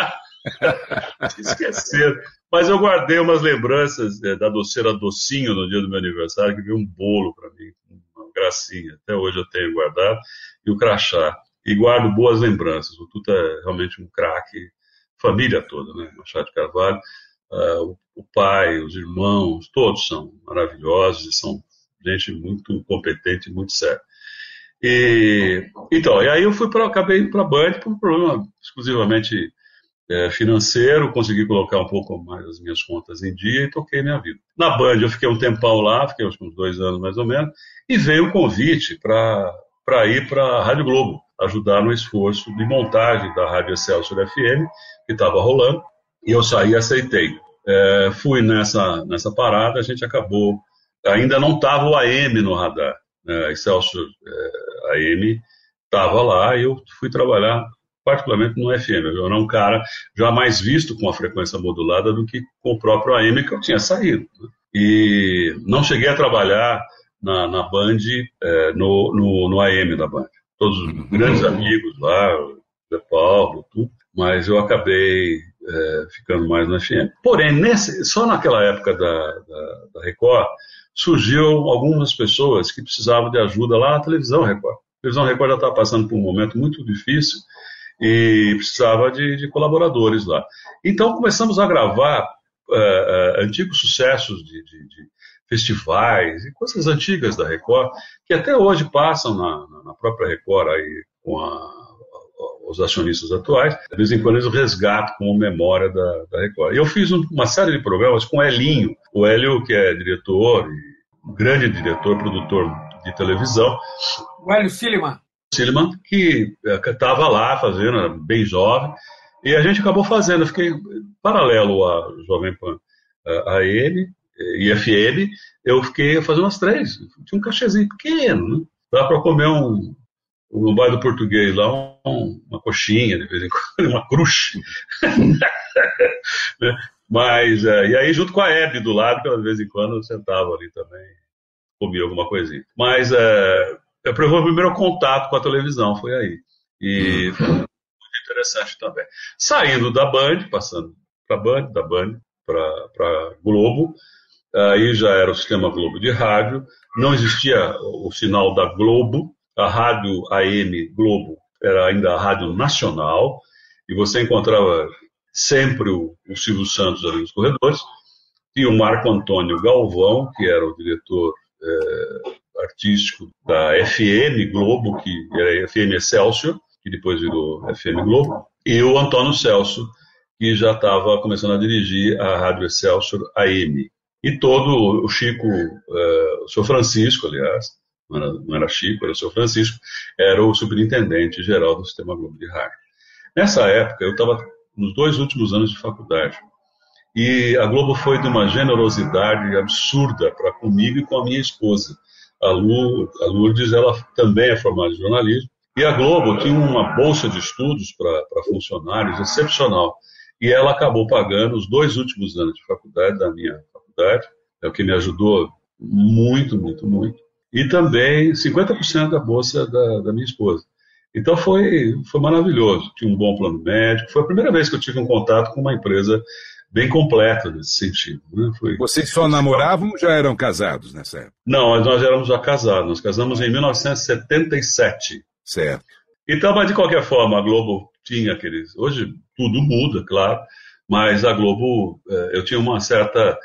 lá. Esqueceram. Mas eu guardei umas lembranças da doceira Docinho no dia do meu aniversário, que veio um bolo para mim, uma gracinha. Até hoje eu tenho guardado. E o crachá. E guardo boas lembranças. O Tuta é realmente um craque. Família toda, né? Machado de Carvalho. O pai, os irmãos, todos são maravilhosos e são gente muito competente e muito séria. Então, e aí eu acabei indo para a Band por um problema exclusivamente financeiro, consegui colocar um pouco mais as minhas contas em dia e toquei minha vida. Na Band eu fiquei um tempão lá, fiquei uns 2 anos mais ou menos, e veio o convite para ir para a Rádio Globo, ajudar no esforço de montagem da Rádio Excelsior FM, que estava rolando, e eu saí e aceitei. Fui nessa parada, a gente acabou, ainda não estava o AM no radar, né? Excelsior AM estava lá e eu fui trabalhar particularmente no FM. Eu era um cara já mais visto com a frequência modulada do que com o próprio AM que eu tinha saído, né? E não cheguei a trabalhar na Band, no AM da Band. Todos os grandes amigos lá, o Zé Paulo, tudo. mas eu acabei ficando mais na FM. Porém, só naquela época da Record, surgiu algumas pessoas que precisavam de ajuda lá na televisão Record. A televisão Record já estava passando por um momento muito difícil e precisava de colaboradores lá. Então começamos a gravar antigos sucessos de festivais e coisas antigas da Record, que até hoje passam na própria Record aí, com os acionistas atuais. De vez em quando eles resgatam como memória da Record. Eu fiz uma série de programas com o Elinho. O Hélio, que é diretor, grande diretor, produtor de televisão. O Hélio Silliman, que estava lá fazendo, era bem jovem, e a gente acabou fazendo. Eu fiquei paralelo à Jovem Pan AM e FM, eu fiquei fazendo as 3. Tinha um cachezinho pequeno, né? Dá para comer no bairro do Português lá, uma coxinha, de vez em quando, uma crush. Mas, e aí junto com a Hebe do lado, que de vez em quando eu sentava ali também, comia alguma coisinha. Mas o primeiro contato com a televisão foi aí. E foi muito interessante também. Saindo da Band, passando para a Band, da Band para Globo, aí já era o sistema Globo de rádio, não existia o sinal da Globo, a rádio AM Globo era ainda a rádio nacional, e você encontrava sempre o Silvio Santos ali nos corredores, e o Marco Antônio Galvão, que era o diretor artístico da FM Globo, que era FM Excelsior, que depois virou FM Globo, e o Antônio Celso, que já estava começando a dirigir a Rádio Excelsior AM. E todo o Chico, o seu Francisco, aliás, não era Chico, era o seu Francisco, era o superintendente geral do Sistema Globo de Rádio. Nessa época, eu estava nos 2 últimos anos de faculdade, e a Globo foi de uma generosidade absurda para comigo e com a minha esposa. A Lourdes, ela também é formada em jornalismo, e a Globo tinha uma bolsa de estudos para funcionários excepcional, e ela acabou pagando os 2 últimos anos de faculdade da minha faculdade, é o que me ajudou muito, muito, muito, e também 50% da bolsa da minha esposa. Então foi maravilhoso, tinha um bom plano médico, foi a primeira vez que eu tive um contato com uma empresa bem completa nesse sentido. Né? Vocês só namoravam ou já eram casados nessa época? Não, nós éramos já casados, nós casamos em 1977. Certo. Então, mas de qualquer forma, a Globo tinha aqueles... Hoje tudo muda, claro, mas a Globo, eu tinha uma certa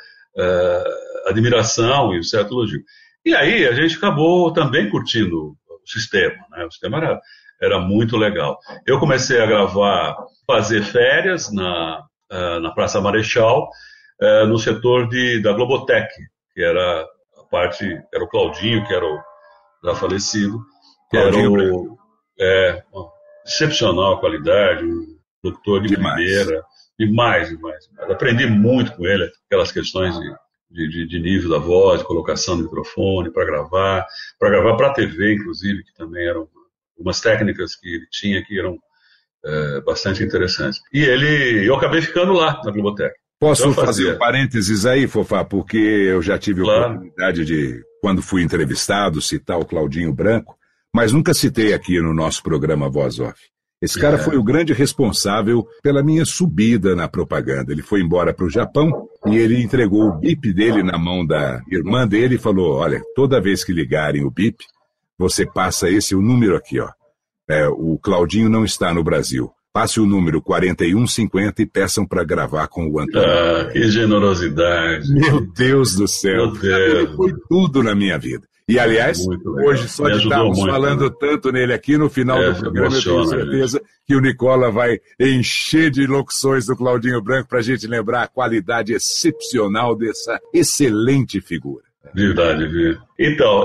admiração e um certo elogio. E aí a gente acabou também curtindo o sistema, né? O sistema era muito legal. Eu comecei a fazer férias na Praça Marechal, no setor da Globotech, que era a parte, era o Claudinho, que era o já falecido, que Claudinho era excepcional a qualidade, um produtor de primeira, demais. Aprendi muito com ele, aquelas questões de nível da voz, de colocação do microfone, para gravar para a TV, inclusive, que também eram umas técnicas que ele tinha que eram bastante interessantes. E eu acabei ficando lá na Globotech. Posso fazer um parênteses aí, Fofá, porque eu já tive a oportunidade de, quando fui entrevistado, citar o Claudinho Branco, mas nunca citei aqui no nosso programa Voz Off. Esse cara foi o grande responsável pela minha subida na propaganda. Ele foi embora para o Japão e ele entregou o bip dele na mão da irmã dele e falou, olha, toda vez que ligarem o bip, você passa o número aqui, ó. O Claudinho não está no Brasil. Passe o número 4150 e peçam para gravar com o Antônio. Que generosidade. Meu Deus do céu. Ele foi tudo na minha vida. E, aliás, hoje, só de estarmos falando tanto nele aqui, no final do programa, eu tenho certeza que o Nicola vai encher de locuções do Claudinho Branco para a gente lembrar a qualidade excepcional dessa excelente figura. Verdade, viu? Então,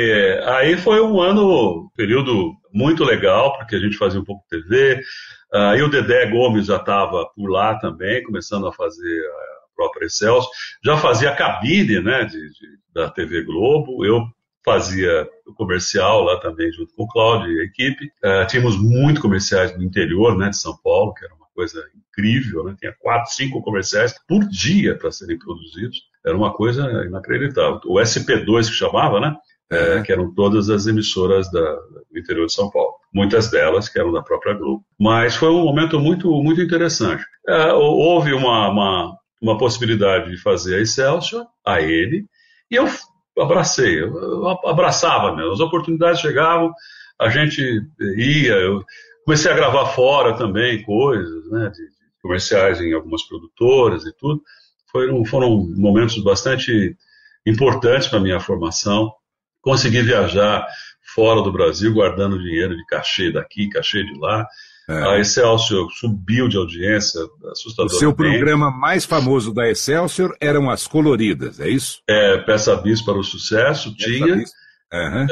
aí foi um período muito legal, porque a gente fazia um pouco de TV, e o Dedé Gomes já estava por lá também, começando a fazer a própria Excelsior, já fazia a cabine, né, da TV Globo, eu fazia o comercial lá também junto com o Cláudio e a equipe. Tínhamos muitos comerciais no interior, né, de São Paulo, que era uma coisa incrível, né? Tinha 4, 5 comerciais por dia para serem produzidos. Era uma coisa inacreditável. O SP2 que chamava, né? Que eram todas as emissoras do interior de São Paulo. muitas delas que eram da própria Globo. Mas foi um momento muito, muito interessante. Houve uma possibilidade de fazer a Excelsior, a ele, e eu abracei, eu abraçava mesmo. As oportunidades chegavam, a gente ia, eu comecei a gravar fora também coisas, né, de comerciais em algumas produtoras e tudo. Foram momentos bastante importantes para a minha formação. Consegui viajar fora do Brasil, guardando dinheiro de cachê daqui, cachê de lá. A Excelsior subiu de audiência assustadoramente. O seu programa mais famoso da Excelsior eram as coloridas, é isso? Peça bis para o sucesso, tinha. Uhum.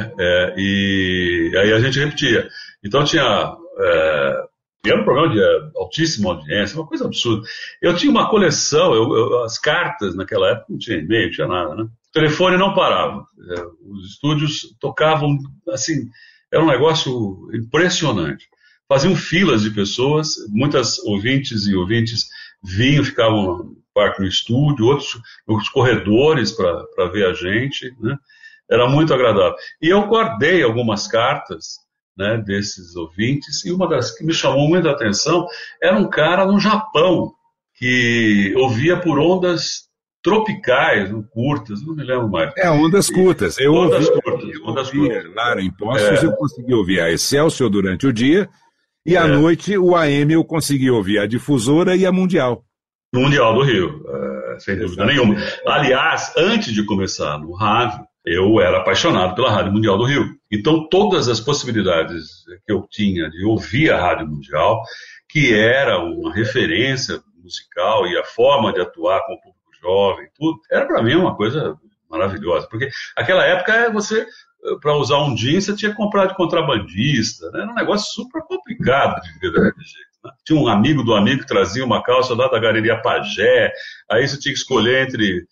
E aí a gente repetia. Então tinha... era um programa de altíssima audiência, uma coisa absurda. Eu tinha uma coleção, as cartas naquela época, não tinha e-mail, não tinha nada, né? O telefone não parava. Os estúdios tocavam, assim, era um negócio impressionante. Faziam filas de pessoas, muitas ouvintes e ouvintes vinham, ficavam no parque no estúdio, outros nos corredores para ver a gente, né? Era muito agradável. E eu guardei algumas cartas, né, desses ouvintes, e uma das que me chamou muita atenção era um cara no Japão, que ouvia por ondas tropicais, curtas, não me lembro mais. Ondas curtas. Ondas curtas. Lá em Poços eu consegui ouvir a Excelsior durante o dia, e à noite o AM eu consegui ouvir a Difusora e a Mundial. No Mundial do Rio, sem dúvida nenhuma. Aliás, antes de começar no rádio, eu era apaixonado pela Rádio Mundial do Rio. Então, todas as possibilidades que eu tinha de ouvir a Rádio Mundial, que era uma referência musical e a forma de atuar com o público jovem, tudo, era para mim uma coisa maravilhosa. Porque naquela época, para usar um jeans, você tinha que comprar de contrabandista, né? Era um negócio super complicado de ver daquele jeito. Né? Tinha um amigo do amigo que trazia uma calça lá da Galeria Pagé, aí você tinha que escolher entre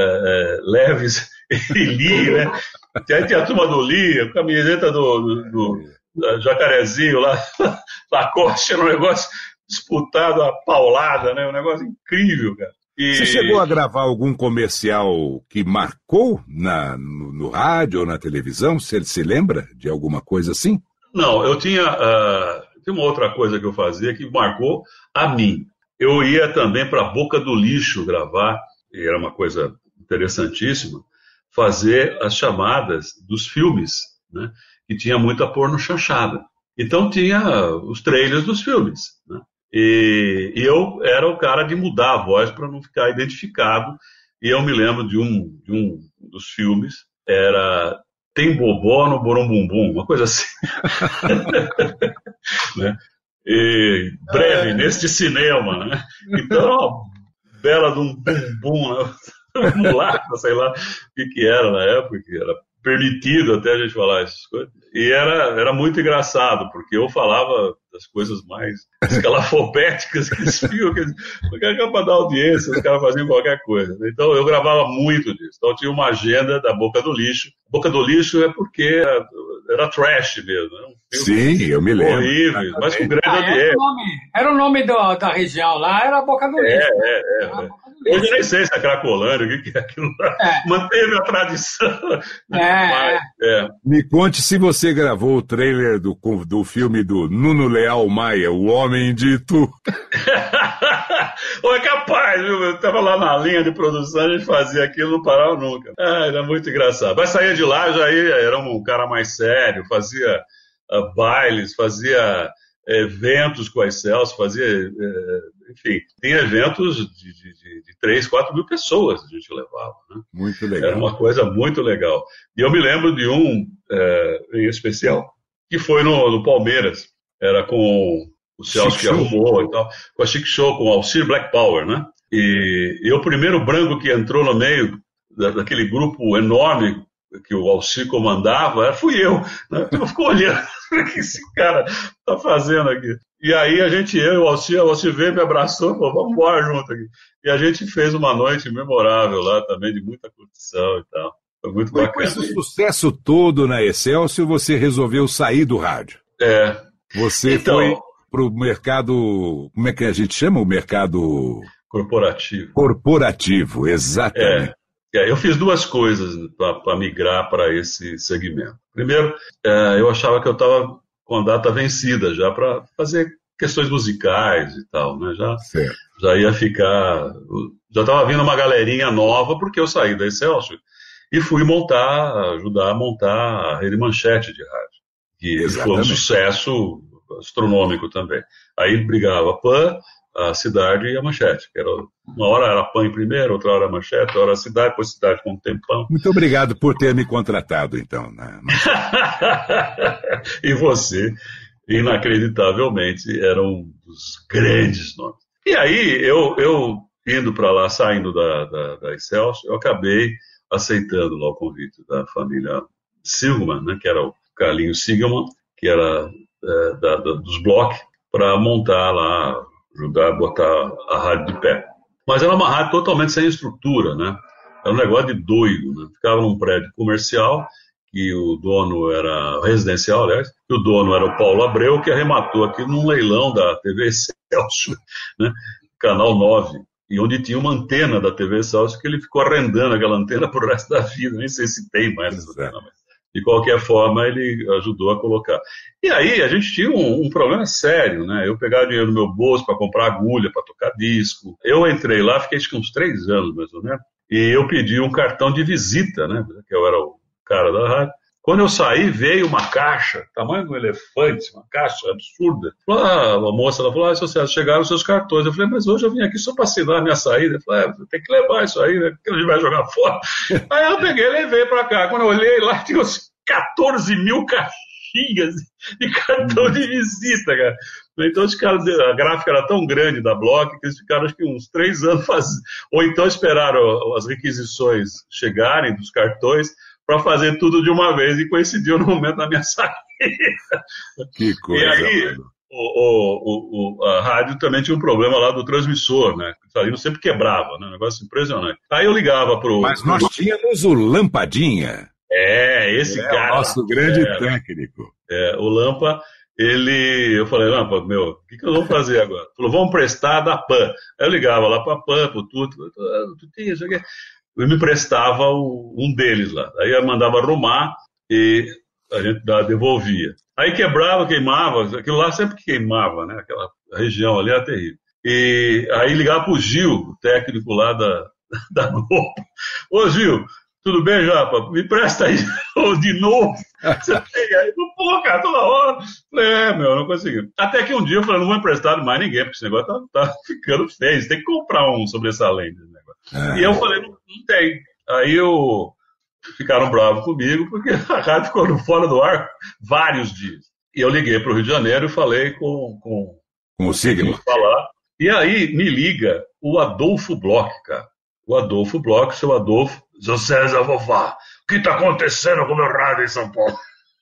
Leves e Lee, né? Aí tinha a turma do Lee, a camiseta do Jacarezinho lá, Lacoste, era um negócio disputado a paulada, né? Um negócio incrível, cara. Você chegou a gravar algum comercial que marcou no rádio ou na televisão? Você se lembra de alguma coisa assim? Não, eu tinha uma outra coisa que eu fazia que marcou a mim. Eu ia também para a Boca do Lixo gravar, e era uma coisa interessantíssima, fazer as chamadas dos filmes, né, que tinha muita porno chanchada. Então tinha os trailers dos filmes, né, e eu era o cara de mudar a voz para não ficar identificado, e eu me lembro de um dos filmes, era Tem Bobó no Borumbumbum, uma coisa assim. Né? E breve, neste cinema, né? Então, uma bela de um bumbum, né? Mulata, sei lá o que era na época, que era permitido até a gente falar essas coisas. E era muito engraçado, porque eu falava das coisas mais escalafobéticas que eles viam, porque era para dar audiência, os caras faziam qualquer coisa. Então eu gravava muito disso. Então tinha uma agenda da Boca do Lixo. Boca do Lixo é porque era trash mesmo. Era um filme. Sim, eu me lembro. Horrível, mas com grande audiência. Era o nome da região lá, era a Boca do Lixo. Hoje eu nem sei se é Cracolândia, o que é aquilo lá. Manteve a tradição. Me conte se você gravou o trailer do filme do Nuno Leal Maia, O Homem de Tu. É capaz, viu? Eu estava lá na linha de produção, a gente fazia aquilo, não parava nunca. Era muito engraçado. Mas saía de lá, já era um cara mais sério, fazia bailes, fazia eventos com a Excelsior, fazia, enfim, tinha eventos de 3, 4 mil pessoas a gente levava, né? Muito legal. Era uma coisa muito legal. E eu me lembro de um em especial, que foi no Palmeiras, era com o Celso que arrumou e tal, com a Chic Show, com o Alcir Black Power, né? E o primeiro branco que entrou no meio daquele grupo enorme que o Alcir comandava, fui eu, né? Eu fico olhando o que esse cara tá fazendo aqui. E aí eu e o Alcir veio, me abraçou e falou, vamos embora junto aqui. E a gente fez uma noite memorável lá também, de muita curtição e tal. Foi muito bacana. Com esse sucesso todo na Excelsior, você resolveu sair do rádio. Você foi pro mercado, como é que a gente chama? O mercado... Corporativo. Corporativo, exatamente. Eu fiz duas coisas para migrar para esse segmento. Primeiro, eu achava que eu estava com a data vencida, já para fazer questões musicais e tal, né? Já ia ficar... Já estava vindo uma galerinha nova, porque eu saí da Excelsior e fui ajudar a montar a Rede Manchete de rádio, que foi um sucesso astronômico também. Aí brigava a PAN, a Cidade e a Manchete, que era, uma hora era a PAN em primeiro, outra hora a Manchete, outra hora a Cidade, depois a Cidade com um tempão. Muito obrigado por ter me contratado, então. Né? E você, inacreditavelmente, era um dos grandes nomes. E aí, eu indo para lá, saindo da Excelsior, eu acabei aceitando lá o convite da família Silverman, né, que era o Carlinhos Silverman, que era dos Bloch, para montar lá, ajudar a botar a rádio de pé. Mas era uma rádio totalmente sem estrutura, né? Era um negócio de doido, né? Ficava num prédio comercial, que o dono era residencial, aliás, que o dono era o Paulo Abreu, que arrematou aqui num leilão da TV Excelsior, né? Canal 9, e onde tinha uma antena da TV Excelsior, que ele ficou arrendando aquela antena pro resto da vida, nem sei se tem mais essa antena, mas de qualquer forma ele ajudou a colocar. E aí a gente tinha um problema sério, né? Eu pegava dinheiro no meu bolso para comprar agulha, para tocar disco. Eu entrei lá, fiquei acho que uns 3 anos mais ou menos, e eu pedi um cartão de visita, né? Que eu era o cara da rádio. Quando eu saí, veio uma caixa, tamanho de um elefante, uma caixa absurda. A moça falou, vocês chegaram os seus cartões. Eu falei, mas hoje eu vim aqui só para assinar a minha saída. Eu falei, tem que levar isso aí, né? Porque a gente vai jogar fora. Aí eu peguei e levei para cá. Quando eu olhei lá, tinha uns 14 mil caixinhas de cartão de visita, cara. Então a gráfica era tão grande da Bloch que eles ficaram acho que uns 3 anos fazendo. Ou então esperaram as requisições chegarem dos cartões para fazer tudo de uma vez, e coincidiu no momento da minha saída. Que coisa. E aí, a rádio também tinha um problema lá do transmissor, né? Ele sempre quebrava, né? Um negócio impressionante. Aí eu ligava pro... Mas nós tínhamos o Lampadinha. Esse cara... O nosso grande técnico. O Lampa, eu falei, Lampa, o que nós vamos fazer agora? Ele falou, vamos prestar da PAN. Aí eu ligava lá pra PAN, pro Tuto, isso aqui... Ele me prestava um deles lá. Aí eu mandava arrumar e a gente devolvia. Aí quebrava, queimava, aquilo lá sempre queimava, né? Aquela região ali era terrível. E aí ligava pro Gil, o técnico lá da Globo. Ô Gil, tudo bem, Japa? Me presta aí de novo. Você tem aí? Pô, cara, toda hora. Falei, não consegui. Até que um dia eu falei, não vou emprestar mais ninguém, porque esse negócio tá ficando feio. Você tem que comprar um sobressalente. E eu falei, não tem. Aí ficaram bravos comigo, porque a rádio ficou fora do ar vários dias. E eu liguei para o Rio de Janeiro e falei com o Sigma. E aí me liga o Adolfo Bloch, cara. O Adolfo Bloch, seu Adolfo, seu César Vová, o que está acontecendo com o meu rádio em São Paulo?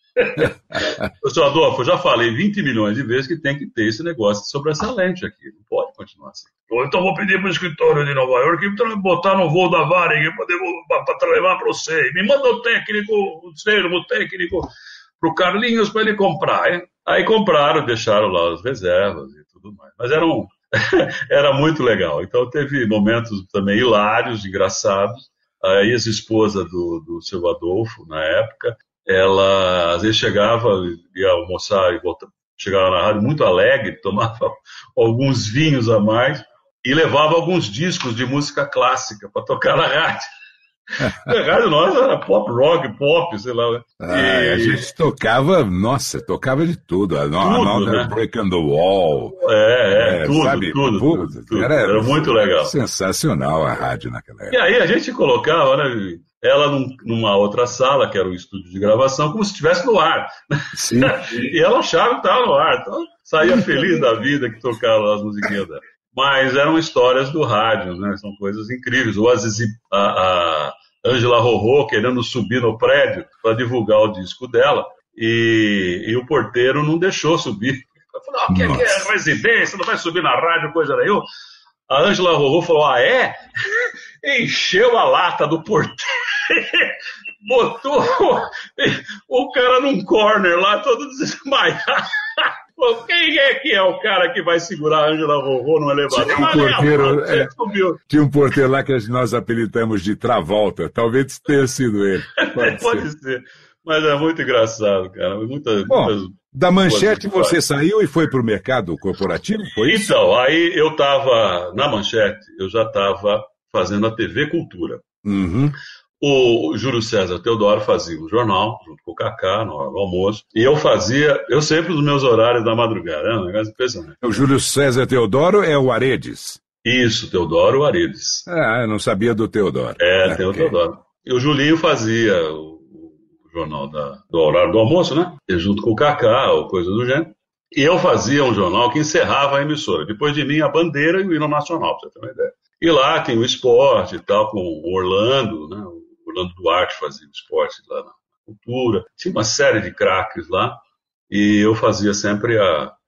Seu Adolfo, eu já falei 20 milhões de vezes que tem que ter esse negócio sobressalente aqui. Não pode continuar assim. Então vou pedir para o escritório de Nova York para botar no voo da Varig para levar para você. Me manda o técnico, o técnico para o Carlinhos para ele comprar. Hein? Aí compraram, deixaram lá as reservas e tudo mais. Mas era muito legal. Então teve momentos também hilários, engraçados. A ex-esposa do seu Adolfo, na época, ela às vezes chegava, ia almoçar e voltava, chegava na rádio muito alegre, tomava alguns vinhos a mais e levava alguns discos de música clássica para tocar na rádio. A rádio nossa era pop rock, pop, sei lá. A gente tocava de tudo. Né? Break on the Wall. Tudo, sabe? Tudo. Era muito legal. Sensacional a rádio naquela época. E aí a gente colocava, né, ela numa outra sala, que era o estúdio de gravação, como se estivesse no ar. Sim. E ela achava que estava no ar. Então saía feliz da vida que tocava as musiquinhas dela. Mas eram histórias do rádio, né? São coisas incríveis. Ou às vezes a Ângela Rorô querendo subir no prédio para divulgar o disco dela, e o porteiro não deixou subir. Falou, que é residência, não vai subir na rádio, coisa nenhuma. A Ângela Rorô falou, é? Encheu a lata do porteiro, botou o cara num corner lá, todo desmaiado. Quem é que é o cara que vai segurar a Ângela Rorô no elevador? Tinha um porteiro lá que nós apelidamos de Travolta. Talvez tenha sido ele. Pode ser. Mas é muito engraçado, cara. Da Manchete você saiu e foi para o mercado corporativo, foi isso? Então, aí eu estava, na Manchete, eu já estava fazendo a TV Cultura. Uhum. O Júlio César Teodoro fazia um jornal, junto com o Cacá, no hora do almoço, e eu sempre nos meus horários da madrugada, é um negócio impressionante. O Júlio César Teodoro é o Aredes? Isso, Teodoro Aredes. Eu não sabia do Teodoro. Tem o Teodoro. E o Julinho fazia o jornal do horário do almoço, né? E junto com o Cacá, ou coisa do gênero. E eu fazia um jornal que encerrava a emissora. Depois de mim, a Bandeira e o Hino Nacional, pra você ter uma ideia. E lá tem o esporte e tal, com o Orlando, né? O Orlando Duarte fazia o esporte lá na Cultura. Tinha uma série de craques lá. E eu fazia sempre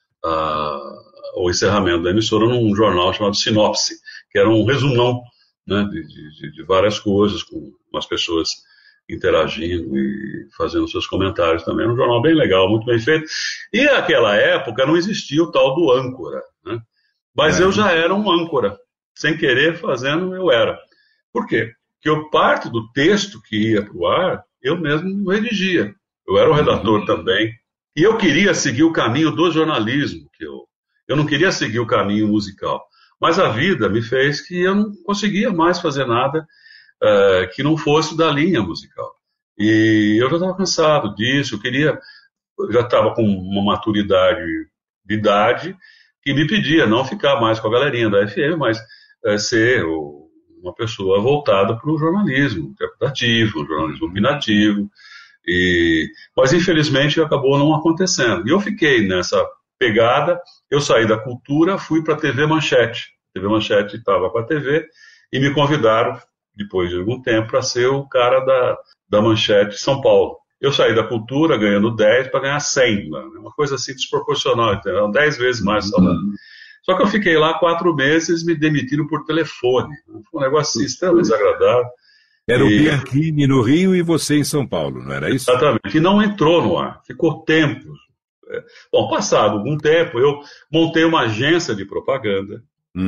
o encerramento da emissora num jornal chamado Sinopse, que era um resumão, né, de várias coisas, com umas pessoas interagindo e fazendo seus comentários também. Era um jornal bem legal, muito bem feito. E naquela época não existia o tal do âncora, né? Mas eu já era um âncora. Sem querer, fazendo, eu era. Por quê? Porque parte do texto que ia para o ar, eu mesmo redigia. Eu era o redator também. E eu queria seguir o caminho do jornalismo. Eu não queria seguir o caminho musical. Mas a vida me fez que eu não conseguia mais fazer nada que não fosse da linha musical. E eu já estava cansado disso. Eu já estava com uma maturidade de idade que me pedia não ficar mais com a galerinha da FM, mas ser uma pessoa voltada para o jornalismo interpretativo, o jornalismo opinativo. Mas, infelizmente, acabou não acontecendo. E eu fiquei nessa pegada. Eu saí da Cultura, fui para a TV Manchete. A TV Manchete estava com a TV e me convidaram, depois de algum tempo, para ser o cara da Manchete São Paulo. Eu saí da Cultura ganhando 10 para ganhar 100. Né? Uma coisa assim desproporcional, entendeu? 10 vezes mais salário. Só que eu fiquei lá 4 meses, me demitiram por telefone. Foi um negócio extremamente desagradável. Era o Bianchini no Rio e você em São Paulo, não era isso? Exatamente. E não entrou no ar. Ficou tempos. Bom, passado algum tempo, eu montei uma agência de propaganda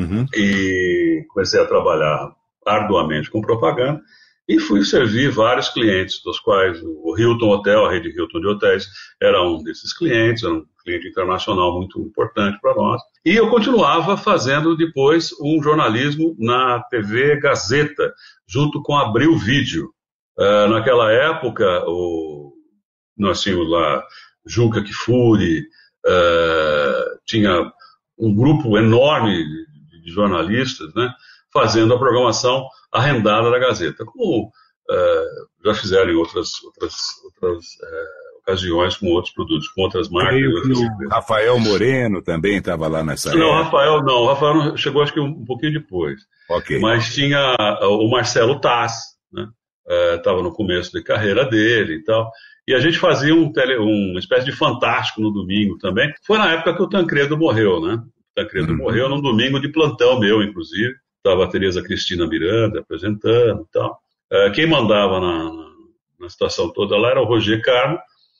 e comecei a trabalhar arduamente com propaganda e fui servir vários clientes, dos quais o Hilton Hotel, a rede Hilton de hotéis, era um desses clientes, era um cliente internacional muito importante para nós. E eu continuava fazendo depois um jornalismo na TV Gazeta, junto com a Abril Vídeo. Naquela época, nós tínhamos lá Juca Kfouri, tinha um grupo enorme de jornalistas, né, fazendo a programação arrendada da Gazeta, como já fizeram em outras ocasiões com outros produtos, com outras marcas. O Rafael Moreno também estava lá nessa época. O Rafael chegou acho que um pouquinho depois. Okay. Mas tinha o Marcelo Taz, né, estava no começo da carreira dele e tal. E a gente fazia uma espécie de Fantástico no domingo também. Foi na época que o Tancredo morreu, né? O Tancredo morreu num domingo de plantão meu, inclusive. Estava a Tereza Cristina Miranda apresentando e tal. Quem mandava na situação toda lá era o Roger Carmo.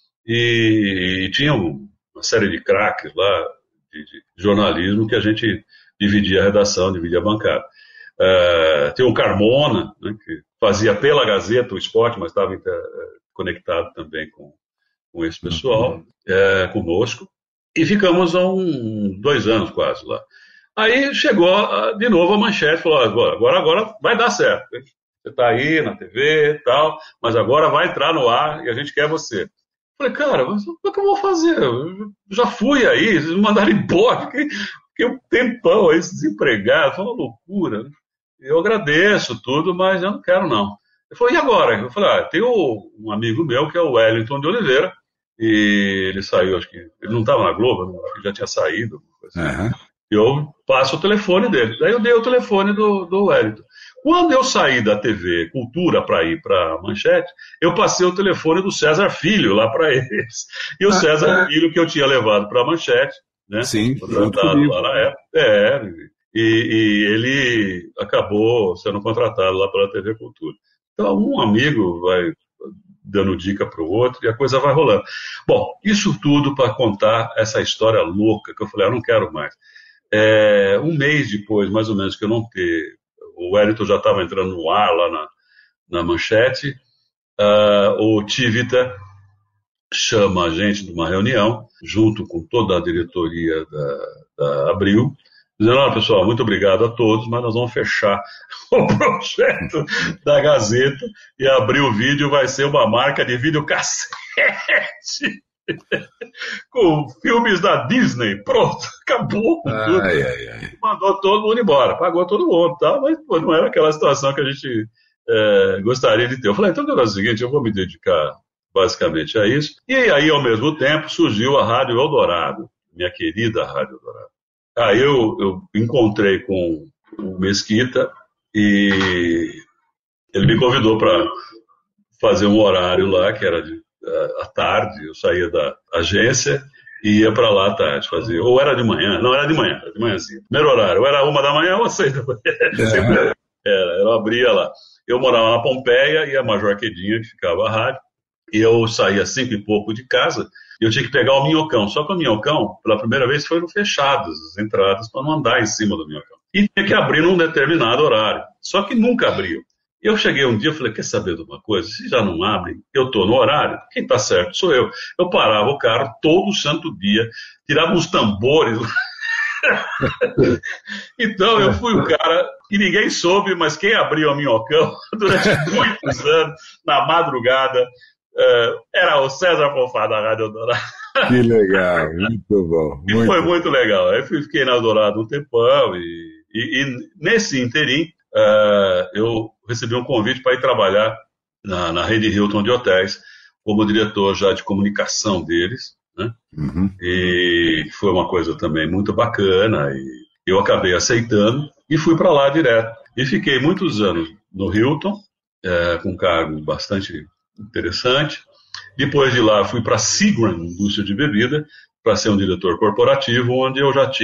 E tinha uma série de craques lá de jornalismo que a gente dividia a redação, dividia a bancada. Tem o Carmona, né, que fazia pela Gazeta o esporte, mas estava conectado também com esse pessoal, conosco, e ficamos há 2 anos quase lá. Aí chegou de novo a Manchete, falou, agora vai dar certo. Você está aí na TV e tal, mas agora vai entrar no ar e a gente quer você. Falei, cara, mas o que eu vou fazer? Eu já fui aí, vocês me mandaram embora, fiquei um tempão aí desempregado, foi uma loucura. Eu agradeço tudo, mas eu não quero não. Ele falou, e agora? Eu falei, tem um amigo meu que é o Wellington de Oliveira, e ele saiu, acho que ele não estava na Globo, ele já tinha saído. Assim. Eu passo o telefone dele. Daí eu dei o telefone do Wellington. Quando eu saí da TV Cultura para ir para a Manchete, eu passei o telefone do César Filho lá para eles. E o César Filho que eu tinha levado para a Manchete, né? Sim, contratado lá na época. E ele acabou sendo contratado lá pela TV Cultura. Então, um amigo vai dando dica para o outro e a coisa vai rolando. Bom, isso tudo para contar essa história louca que eu falei, eu não quero mais. 1 mês depois, mais ou menos, que eu não ter... O Wellington já estava entrando no ar lá na Manchete. O Tivita chama a gente de uma reunião, junto com toda a diretoria da Abril, dizendo: olha, pessoal, muito obrigado a todos, mas nós vamos fechar o projeto da Gazeta e a Abril Vídeo vai ser uma marca de videocassete com filmes da Disney. Pronto, acabou com tudo. Mandou todo mundo embora, pagou todo mundo, tá? Mas pô, não era aquela situação que a gente gostaria de ter. Eu falei: então, é o seguinte, eu vou me dedicar basicamente a isso. E aí, ao mesmo tempo, surgiu a Rádio Eldorado, minha querida Rádio Eldorado. Aí eu encontrei com o Mesquita e ele me convidou para fazer um horário lá, que era à tarde. Eu saía da agência e ia para lá à tarde fazer. Ou era de manhã, não, era de manhãzinha. Primeiro horário, ou era 1h ou às 6h. Eu abria lá. Eu morava na Pompeia e a Major Quedinha, que ficava a rádio, e eu saía 5 e pouco de casa. Eu tinha que pegar o Minhocão, só que o Minhocão, pela primeira vez, foram fechadas as entradas para não andar em cima do Minhocão. E tinha que abrir num determinado horário, só que nunca abriu. Eu cheguei um dia e falei: quer saber de uma coisa? Se já não abre, eu estou no horário, quem está certo sou eu. Eu parava o carro todo santo dia, tirava uns tambores. Então eu fui o cara que ninguém soube, mas quem abriu o Minhocão durante muitos anos, na madrugada, era o César Fofá da Rádio Eldorado. Que legal, muito bom. E foi muito legal. Aí fiquei na Eldorado um tempão e nesse interim eu recebi um convite para ir trabalhar na rede Hilton de hotéis como diretor já de comunicação deles, né? Uhum. E foi uma coisa também muito bacana e eu acabei aceitando e fui para lá direto. E fiquei muitos anos no Hilton, com um cargo bastante interessante. Depois de lá fui para a Seagram, indústria de bebida, para ser um diretor corporativo, onde eu já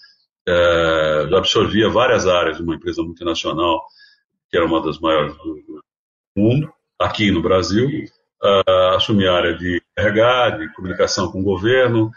já absorvia várias áreas de uma empresa multinacional, que era uma das maiores do mundo, aqui no Brasil. Assumi a área de RH, de comunicação com o governo,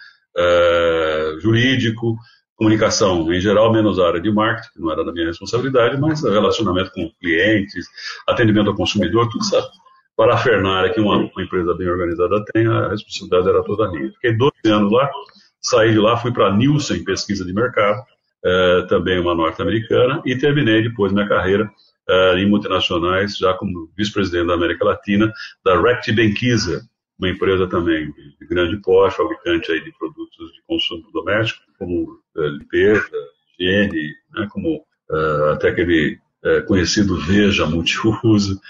jurídico, comunicação em geral, menos a área de marketing, que não era da minha responsabilidade, mas relacionamento com clientes, atendimento ao consumidor, tudo isso. Parafernália que uma empresa bem organizada tem, a responsabilidade era toda minha. Fiquei 12 anos lá, saí de lá, fui para a Nielsen, pesquisa de mercado, também uma norte-americana, e terminei depois minha carreira em multinacionais, já como vice-presidente da América Latina, da Reckitt Benckiser, uma empresa também de grande porte, fabricante aí de produtos de consumo doméstico, como limpeza, higiene, né, como até aquele conhecido Veja multiuso.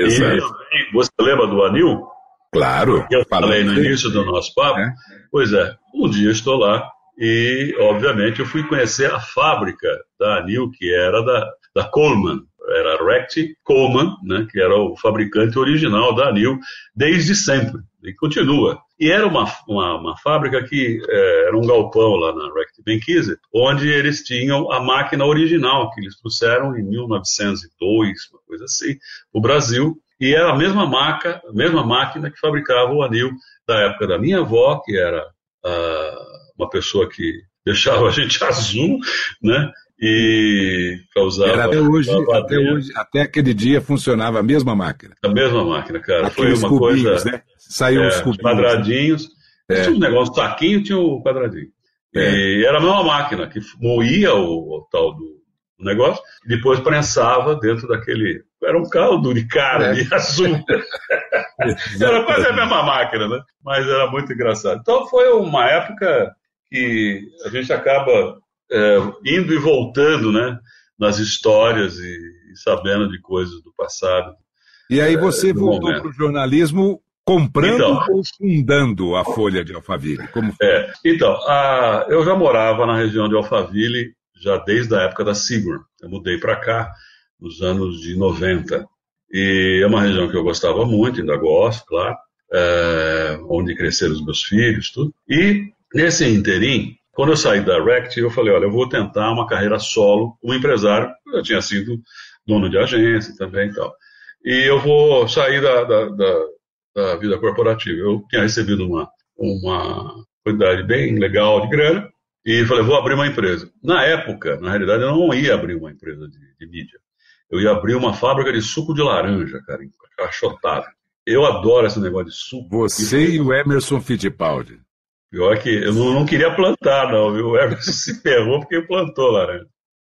E você lembra do Anil? Claro. Que eu falei no início do nosso papo? Pois é, um dia estou lá e, obviamente, eu fui conhecer a fábrica da Anil, que era da Coleman. Era a Reckitt Coleman, né, que era o fabricante original da Anil desde sempre, e continua. E era uma fábrica que era um galpão lá na Reckitt Benckiser, onde eles tinham a máquina original, que eles trouxeram em 1902, uma coisa assim, para o Brasil, e era a mesma máquina que fabricava o Anil da época da minha avó, que era uma pessoa que deixava a gente azul, né? E causava... Até aquele dia funcionava a mesma máquina. A mesma máquina, cara. Aqueles foi uma coisa... né? Saiu os cubinhos. Quadradinhos. Tinha um negócio, saquinho, tinha o quadradinho. E era a mesma máquina que moía o tal do negócio e depois prensava dentro daquele... Era um caldo de carne azul. Era quase a mesma máquina, né? Mas era muito engraçado. Então foi uma época que a gente acaba... indo e voltando, né, nas histórias e sabendo de coisas do passado. E aí você voltou para o jornalismo comprando ou fundando a Folha de Alphaville? Como foi? Então, eu já morava na região de Alphaville já desde a época da Seagram. Eu mudei para cá nos anos de 90. E é uma região que eu gostava muito, ainda gosto, claro, onde cresceram os meus filhos, tudo. E nesse interim, quando eu saí da Reckitt, eu falei, olha, eu vou tentar uma carreira solo como empresário. Eu tinha sido dono de agência também e tal. E eu vou sair da vida corporativa. Eu tinha recebido uma quantidade bem legal de grana e falei, vou abrir uma empresa. Na época, na realidade, eu não ia abrir uma empresa de mídia. Eu ia abrir uma fábrica de suco de laranja, cara, encaixotado. Eu adoro esse negócio de suco. Você e o Emerson Fittipaldi. Pior que eu não queria plantar, não, viu? O Emerson se ferrou porque plantou laranja.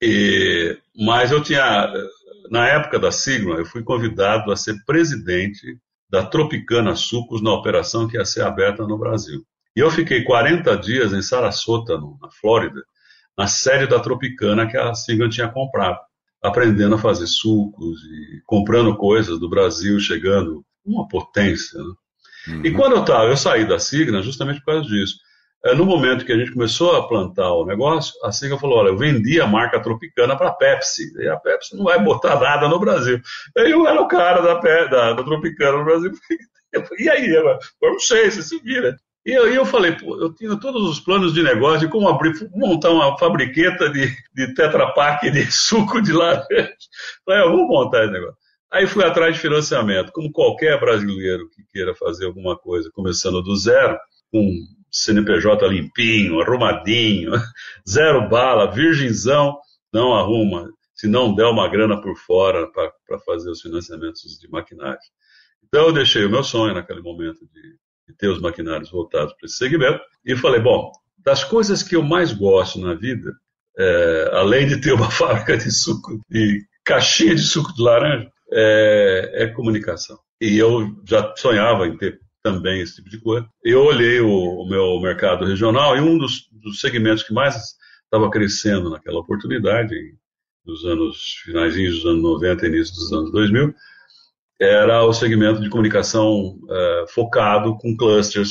Mas eu tinha, na época da Sigma, eu fui convidado a ser presidente da Tropicana Sucos na operação que ia ser aberta no Brasil. E eu fiquei 40 dias em Sarasota, na Flórida, na sede da Tropicana que a Sigma tinha comprado, aprendendo a fazer sucos e comprando coisas do Brasil, chegando uma potência, né? E quando eu saí da Sigma justamente por causa disso. No momento que a gente começou a plantar o negócio, a Sigma falou, olha, eu vendi a marca Tropicana para a Pepsi, e a Pepsi não vai botar nada no Brasil. Aí eu era o cara da Tropicana no Brasil, e aí, eu não sei, você se vira. E eu falei, pô, eu tinha todos os planos de negócio de como montar uma fabriqueta de Tetra Pak de suco de laranja. Falei, eu vou montar esse negócio. Aí fui atrás de financiamento, como qualquer brasileiro que queira fazer alguma coisa, começando do zero, com CNPJ limpinho, arrumadinho, zero bala, virgenzão, não arruma, se não der uma grana por fora para fazer os financiamentos de maquinário. Então eu deixei o meu sonho naquele momento de ter os maquinários voltados para esse segmento e falei, bom, das coisas que eu mais gosto na vida, além de ter uma fábrica de suco, de caixinha de suco de laranja, é comunicação. E eu já sonhava em ter também esse tipo de coisa. Eu olhei o meu mercado regional e um dos segmentos que mais estava crescendo naquela oportunidade, nos anos finaizinhos dos anos 90 e início dos anos 2000, era o segmento de comunicação focado com clusters,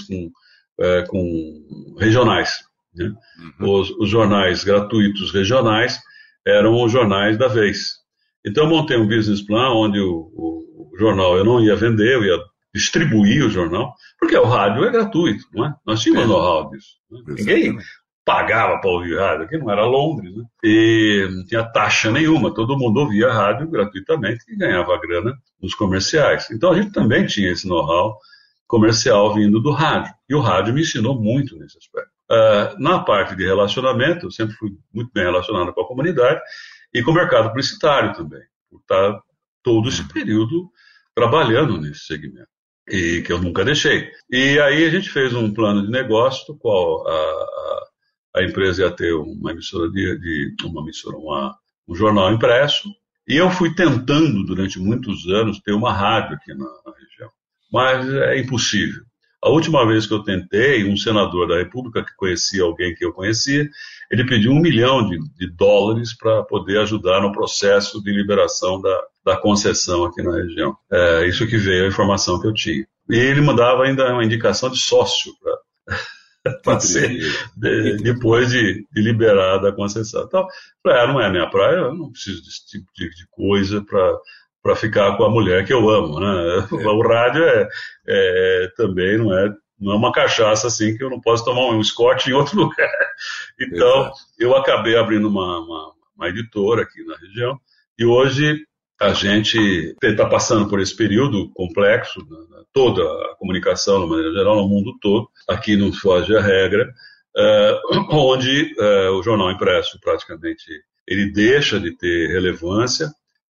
com regionais. Né? Os jornais gratuitos regionais eram os jornais da vez. Então eu montei um business plan onde o jornal eu não ia vender, eu ia distribuir o jornal, porque o rádio é gratuito, não é? Nós tínhamos know-how disso. Né? Ninguém pagava para ouvir rádio, aqui não era Londres, né? E não tinha taxa nenhuma, todo mundo ouvia rádio gratuitamente e ganhava grana nos comerciais. Então a gente também tinha esse know-how comercial vindo do rádio, e o rádio me ensinou muito nesse aspecto. Na parte de relacionamento, eu sempre fui muito bem relacionado com a comunidade e com o mercado publicitário também, por estar todo esse período trabalhando nesse segmento. E que eu nunca deixei. E aí a gente fez um plano de negócio, do qual a empresa ia ter uma emissora um jornal impresso, e eu fui tentando durante muitos anos ter uma rádio aqui na região, mas é impossível. A última vez que eu tentei, um senador da República que conhecia alguém que eu conhecia, ele pediu $1 milhão para poder ajudar no processo de liberação da concessão aqui na região. Isso que veio a informação que eu tinha. E ele mandava ainda uma indicação de sócio para ser depois de liberar da concessão. Então, não é minha praia, eu não preciso desse tipo de coisa para ficar com a mulher que eu amo, né? O rádio também não é uma cachaça assim que eu não posso tomar um Scott em outro lugar. Então, eu acabei abrindo uma editora aqui na região e hoje a gente está passando por esse período complexo, toda a comunicação, de maneira geral, no mundo todo, aqui não foge a regra, onde o jornal impresso praticamente ele deixa de ter relevância,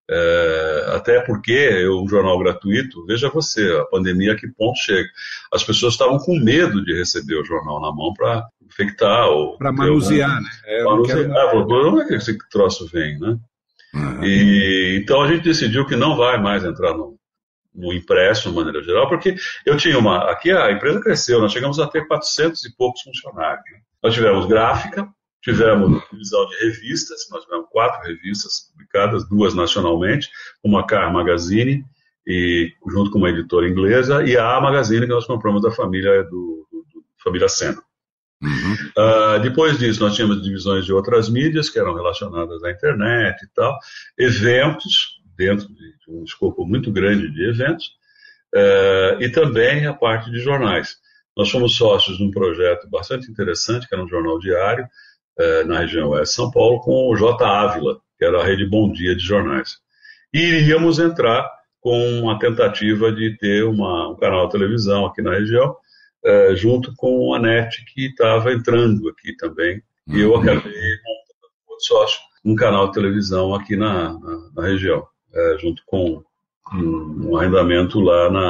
até porque um jornal gratuito, veja você, a pandemia a que ponto chega. As pessoas estavam com medo de receber o jornal na mão para infectar ou para manusear, né? Como é que esse troço vem, né? E então a gente decidiu que não vai mais entrar no impresso, de maneira geral, porque eu tinha aqui a empresa cresceu, nós chegamos a ter 400 e poucos funcionários. Né? Nós tivemos gráfica, tivemos divisão de revistas, nós tivemos 4 revistas publicadas, 2 nacionalmente, uma Car Magazine, junto com uma editora inglesa, e a Magazine que nós compramos da família família Senna. Depois disso, nós tínhamos divisões de outras mídias que eram relacionadas à internet e tal, eventos, dentro de um escopo muito grande de eventos, e também a parte de jornais. Nós fomos sócios de um projeto bastante interessante, que era um jornal diário, na região oeste de São Paulo, com o J. Ávila, que era a rede Bom Dia de jornais. E iríamos entrar com a tentativa de ter um canal de televisão aqui na região, junto com a NET, que estava entrando aqui também, e eu acabei montando com outro sócio um canal de televisão aqui na região, junto com um arrendamento lá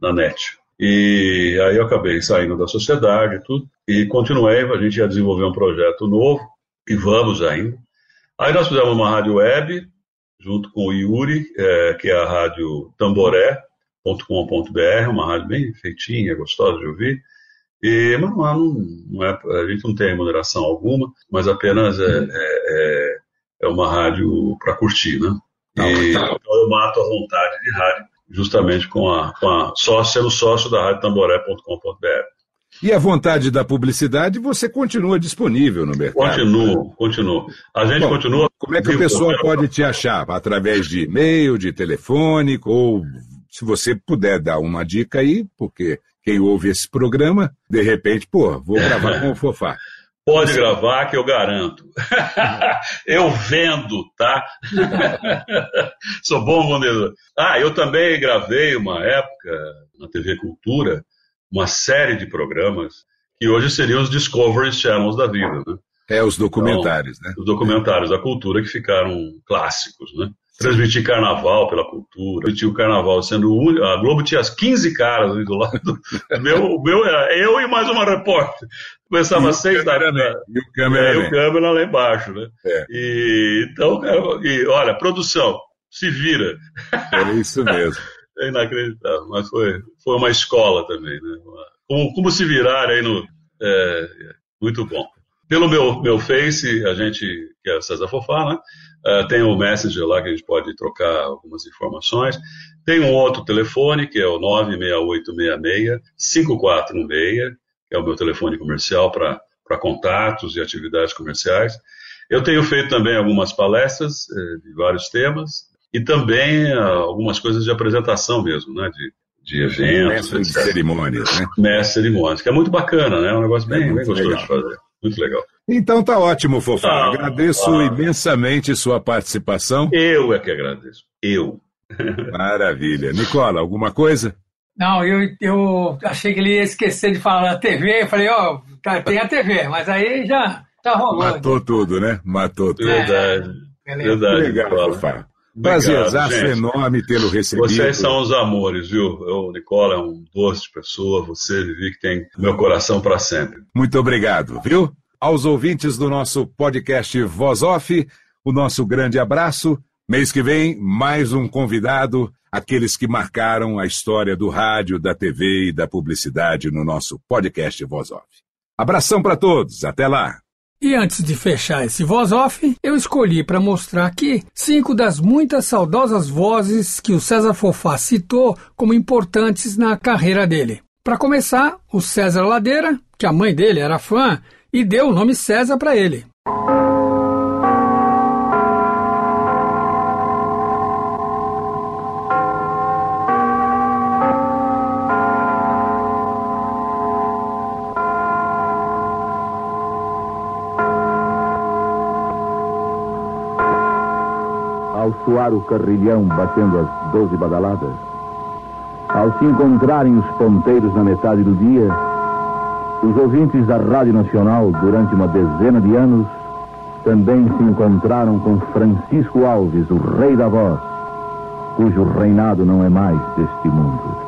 na NET. E aí eu acabei saindo da sociedade e tudo, e continuei, a gente ia desenvolver um projeto novo, e vamos ainda. Aí nós fizemos uma rádio web, junto com o Yuri, que é a rádio tamboré.com.br, uma rádio bem feitinha, gostosa de ouvir. Mas não é, a gente não tem remuneração alguma, mas apenas é uma rádio para curtir, né? Então eu mato a vontade de rádio, justamente sendo sócio da rádio tamboré.com.br. E a vontade da publicidade, você continua disponível no mercado? Continuo. A gente continua... Como é que o pessoal pode te achar? Através de e-mail, de telefone, ou se você puder dar uma dica aí, porque quem ouve esse programa, de repente, vou gravar com o Fofá. Pode gravar que eu garanto. Eu vendo, tá? Sou bom vendedor. Eu também gravei uma época na TV Cultura, uma série de programas que hoje seriam os Discovery Channels da vida, né? Os documentários, né? Os documentários da cultura que ficaram clássicos, né? Transmitir carnaval pela cultura, transmitir o carnaval sendo a Globo tinha as 15 caras ali do lado. O meu era eu e mais uma repórter. Começava às 6 da tarde. E o câmera lá embaixo, né? Então, olha, produção, se vira. É isso mesmo. É inacreditável, mas foi uma escola também, né? Como se virar aí muito bom. Pelo meu Face, a gente, que é César Fofá, né? Tem o Messenger lá que a gente pode trocar algumas informações. Tem um outro telefone, que é o 96866-5416, que é o meu telefone comercial para contatos e atividades comerciais. Eu tenho feito também algumas palestras de vários temas e também algumas coisas de apresentação mesmo, né? De eventos. Mestre de cerimônias, né? Mestre de cerimônias, que é muito bacana, né? É um negócio bem gostoso legal de fazer. Muito legal. Então tá ótimo, Fofá. Agradeço imensamente sua participação. Eu é que agradeço. Maravilha. Nicola, alguma coisa? Não, eu achei que ele ia esquecer de falar da TV. Eu falei, tem a TV, mas aí já tá rolando. Matou tudo, né? Matou tudo. Verdade. Legal, Fofá. Prazerzaço enorme tê-lo recebido. Vocês são os amores, viu? O Nicola é um doce de pessoa, você, Vivi, que tem meu coração para sempre. Muito obrigado, viu? Aos ouvintes do nosso podcast Voz Off, o nosso grande abraço. Mês que vem, mais um convidado, aqueles que marcaram a história do rádio, da TV e da publicidade no nosso podcast Voz Off. Abração para todos, até lá! E antes de fechar esse Voz Off, eu escolhi para mostrar aqui 5 das muitas saudosas vozes que o César Fofá citou como importantes na carreira dele. Para começar, o César Ladeira, que a mãe dele era fã e deu o nome César para ele. Ao soar o carrilhão batendo as 12 badaladas, ao se encontrarem os ponteiros na metade do dia, os ouvintes da Rádio Nacional, durante uma dezena de anos, também se encontraram com Francisco Alves, o rei da voz, cujo reinado não é mais deste mundo.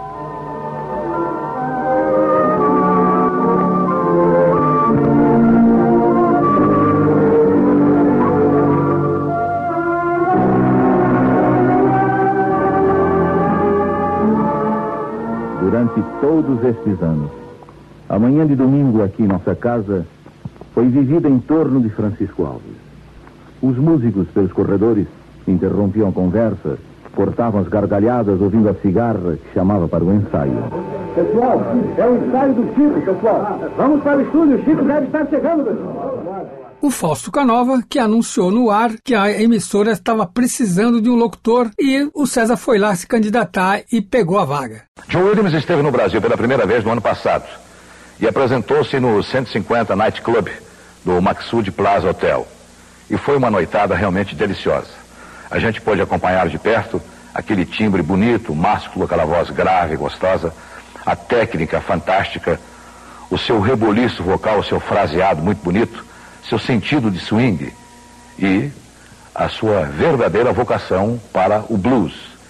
Durante todos estes anos, a manhã de domingo aqui em nossa casa foi vivida em torno de Francisco Alves. Os músicos pelos corredores interrompiam a conversa, cortavam as gargalhadas ouvindo a cigarra que chamava para o ensaio. Pessoal, é o ensaio do Chico, pessoal. Vamos para o estúdio, o Chico deve estar chegando, pessoal. O Fausto Canova, que anunciou no ar que a emissora estava precisando de um locutor e o César foi lá se candidatar e pegou a vaga. John Williams esteve no Brasil pela primeira vez no ano passado e apresentou-se no 150 Night Club do Maxud Plaza Hotel. E foi uma noitada realmente deliciosa. A gente pôde acompanhar de perto aquele timbre bonito, másculo, aquela voz grave, gostosa, a técnica fantástica, o seu reboliço vocal, o seu fraseado muito bonito, seu sentido de swing e a sua verdadeira vocação para o blues.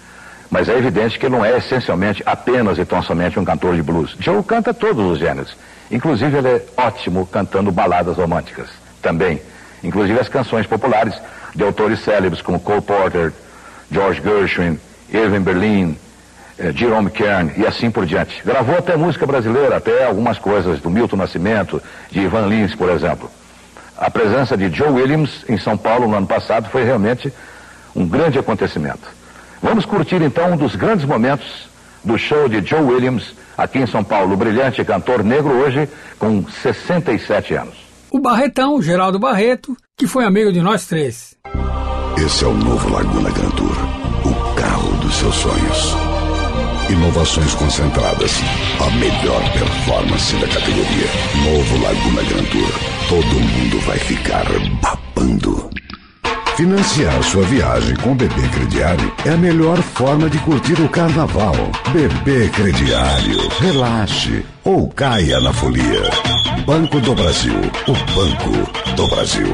Mas é evidente que ele não é essencialmente apenas e tão somente um cantor de blues. Joe canta todos os gêneros. Inclusive ele é ótimo cantando baladas românticas. Também. Inclusive as canções populares de autores célebres como Cole Porter, George Gershwin, Irving Berlin, Jerome Kern e assim por diante. Gravou até música brasileira, até algumas coisas do Milton Nascimento, de Ivan Lins, por exemplo. A presença de Joe Williams em São Paulo no ano passado foi realmente um grande acontecimento. Vamos curtir então um dos grandes momentos do show de Joe Williams aqui em São Paulo, o brilhante cantor negro hoje com 67 anos. O Barretão, Geraldo Barreto, que foi amigo de nós três. Esse é o novo Laguna Grand Tour, o carro dos seus sonhos. Inovações concentradas, a melhor performance da categoria. Novo Laguna Grand Tour, todo mundo vai ficar babando. Financiar sua viagem com BB Crediário é a melhor forma de curtir o carnaval. BB Crediário, relaxe ou caia na folia. Banco do Brasil, o Banco do Brasil.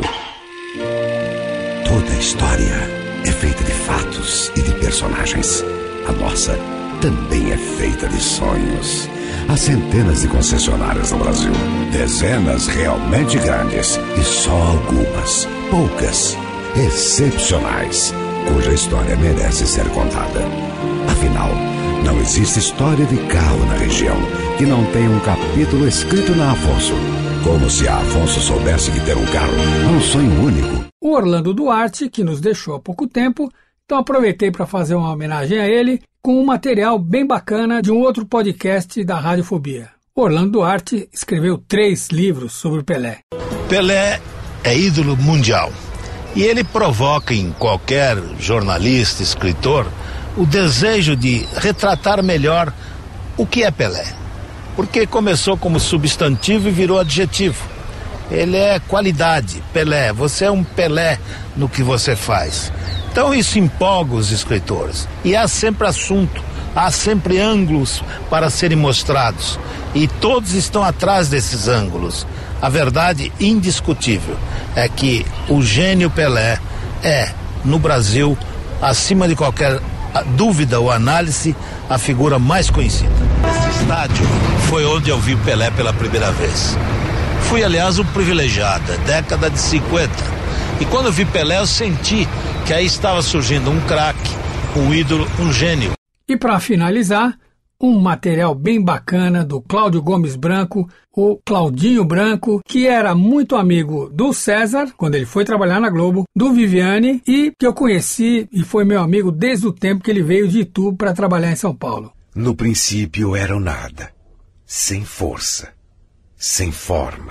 Toda história é feita de fatos e de personagens. A nossa também é feita de sonhos. Há centenas de concessionárias no Brasil. Dezenas realmente grandes e só algumas, poucas, excepcionais, cuja história merece ser contada. Afinal, não existe história de carro na região que não tenha um capítulo escrito na Afonso. Como se a Afonso soubesse que ter um carro é um sonho único. O Orlando Duarte, que nos deixou há pouco tempo, então aproveitei para fazer uma homenagem a ele com um material bem bacana de um outro podcast da Radiofobia. O Orlando Duarte escreveu 3 livros sobre o Pelé. Pelé é ídolo mundial. E ele provoca em qualquer jornalista, escritor, o desejo de retratar melhor o que é Pelé. Porque começou como substantivo e virou adjetivo. Ele é qualidade, Pelé. Você é um Pelé no que você faz. Então isso empolga os escritores. E há sempre assunto, há sempre ângulos para serem mostrados. E todos estão atrás desses ângulos. A verdade indiscutível é que o gênio Pelé é, no Brasil, acima de qualquer dúvida ou análise, a figura mais conhecida. Esse estádio foi onde eu vi o Pelé pela primeira vez. Fui, aliás, um privilegiado, década de 50. E quando eu vi Pelé, eu senti que aí estava surgindo um craque, um ídolo, um gênio. E para finalizar, um material bem bacana do Cláudio Gomes Branco, o Claudinho Branco, que era muito amigo do César, quando ele foi trabalhar na Globo, do Viviane, e que eu conheci e foi meu amigo desde o tempo que ele veio de Itu para trabalhar em São Paulo. No princípio era o nada, sem força, sem forma,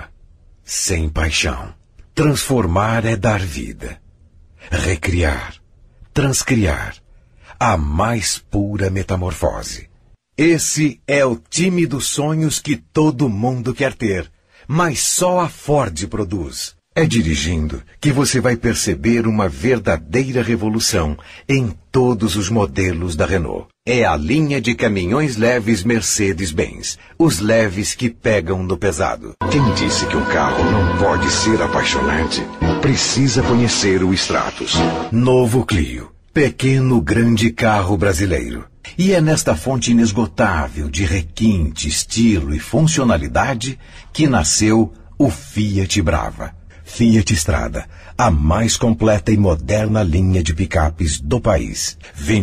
sem paixão. Transformar é dar vida, recriar, transcriar, a mais pura metamorfose. Esse é o time dos sonhos que todo mundo quer ter, mas só a Ford produz. É dirigindo que você vai perceber uma verdadeira revolução em todos os modelos da Renault. É a linha de caminhões leves Mercedes-Benz, os leves que pegam no pesado. Quem disse que um carro não pode ser apaixonante, precisa conhecer o Stratos. Novo Clio, pequeno grande carro brasileiro. E é nesta fonte inesgotável de requinte, estilo e funcionalidade que nasceu o Fiat Brava. Fiat Strada, a mais completa e moderna linha de picapes do país.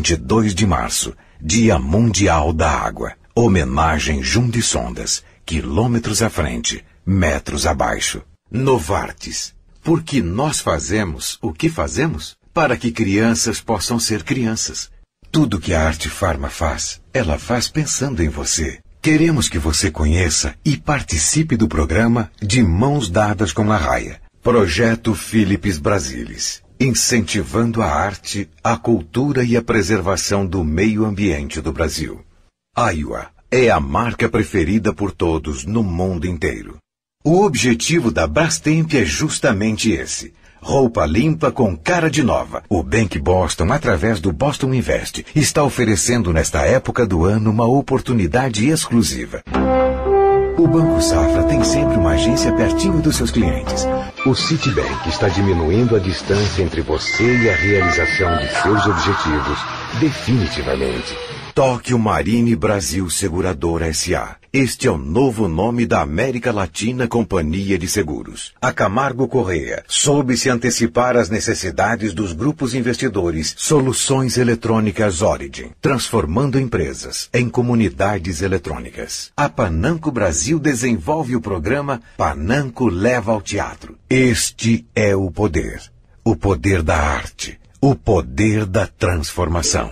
22 de março, Dia Mundial da Água. Homenagem Junde Sondas, quilômetros à frente, metros abaixo. Novartis, porque nós fazemos o que fazemos para que crianças possam ser crianças. Tudo que a Arte Farma faz, ela faz pensando em você. Queremos que você conheça e participe do programa De Mãos Dadas com a Raia. Projeto Philips Brasilis, incentivando a arte, a cultura e a preservação do meio ambiente do Brasil. Aiwa é a marca preferida por todos no mundo inteiro. O objetivo da Brastemp é justamente esse. Roupa limpa com cara de nova. O Bank Boston, através do Boston Invest, está oferecendo nesta época do ano uma oportunidade exclusiva. O Banco Safra tem sempre uma agência pertinho dos seus clientes. O Citibank está diminuindo a distância entre você e a realização de seus objetivos definitivamente. Tóquio Marine Brasil Seguradora S.A. Este é o novo nome da América Latina Companhia de Seguros. A Camargo Correia soube se antecipar às necessidades dos grupos investidores. Soluções Eletrônicas Origin, transformando empresas em comunidades eletrônicas. A Pananco Brasil desenvolve o programa Pananco Leva ao Teatro. Este é o poder da arte, o poder da transformação.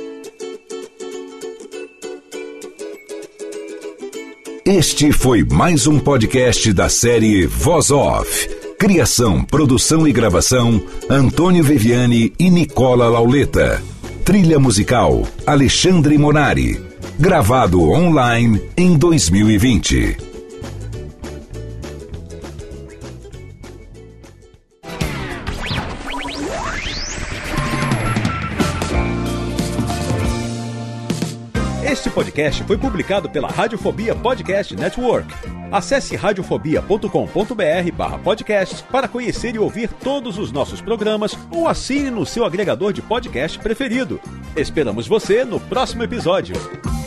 Este foi mais um podcast da série Voz Off. Criação, produção e gravação, Antônio Viviani e Nicola Lauleta. Trilha musical, Alexandre Monari. Gravado online em 2020. Este podcast foi publicado pela Radiofobia Podcast Network. Acesse radiofobia.com.br/podcast para conhecer e ouvir todos os nossos programas ou assine no seu agregador de podcast preferido. Esperamos você no próximo episódio.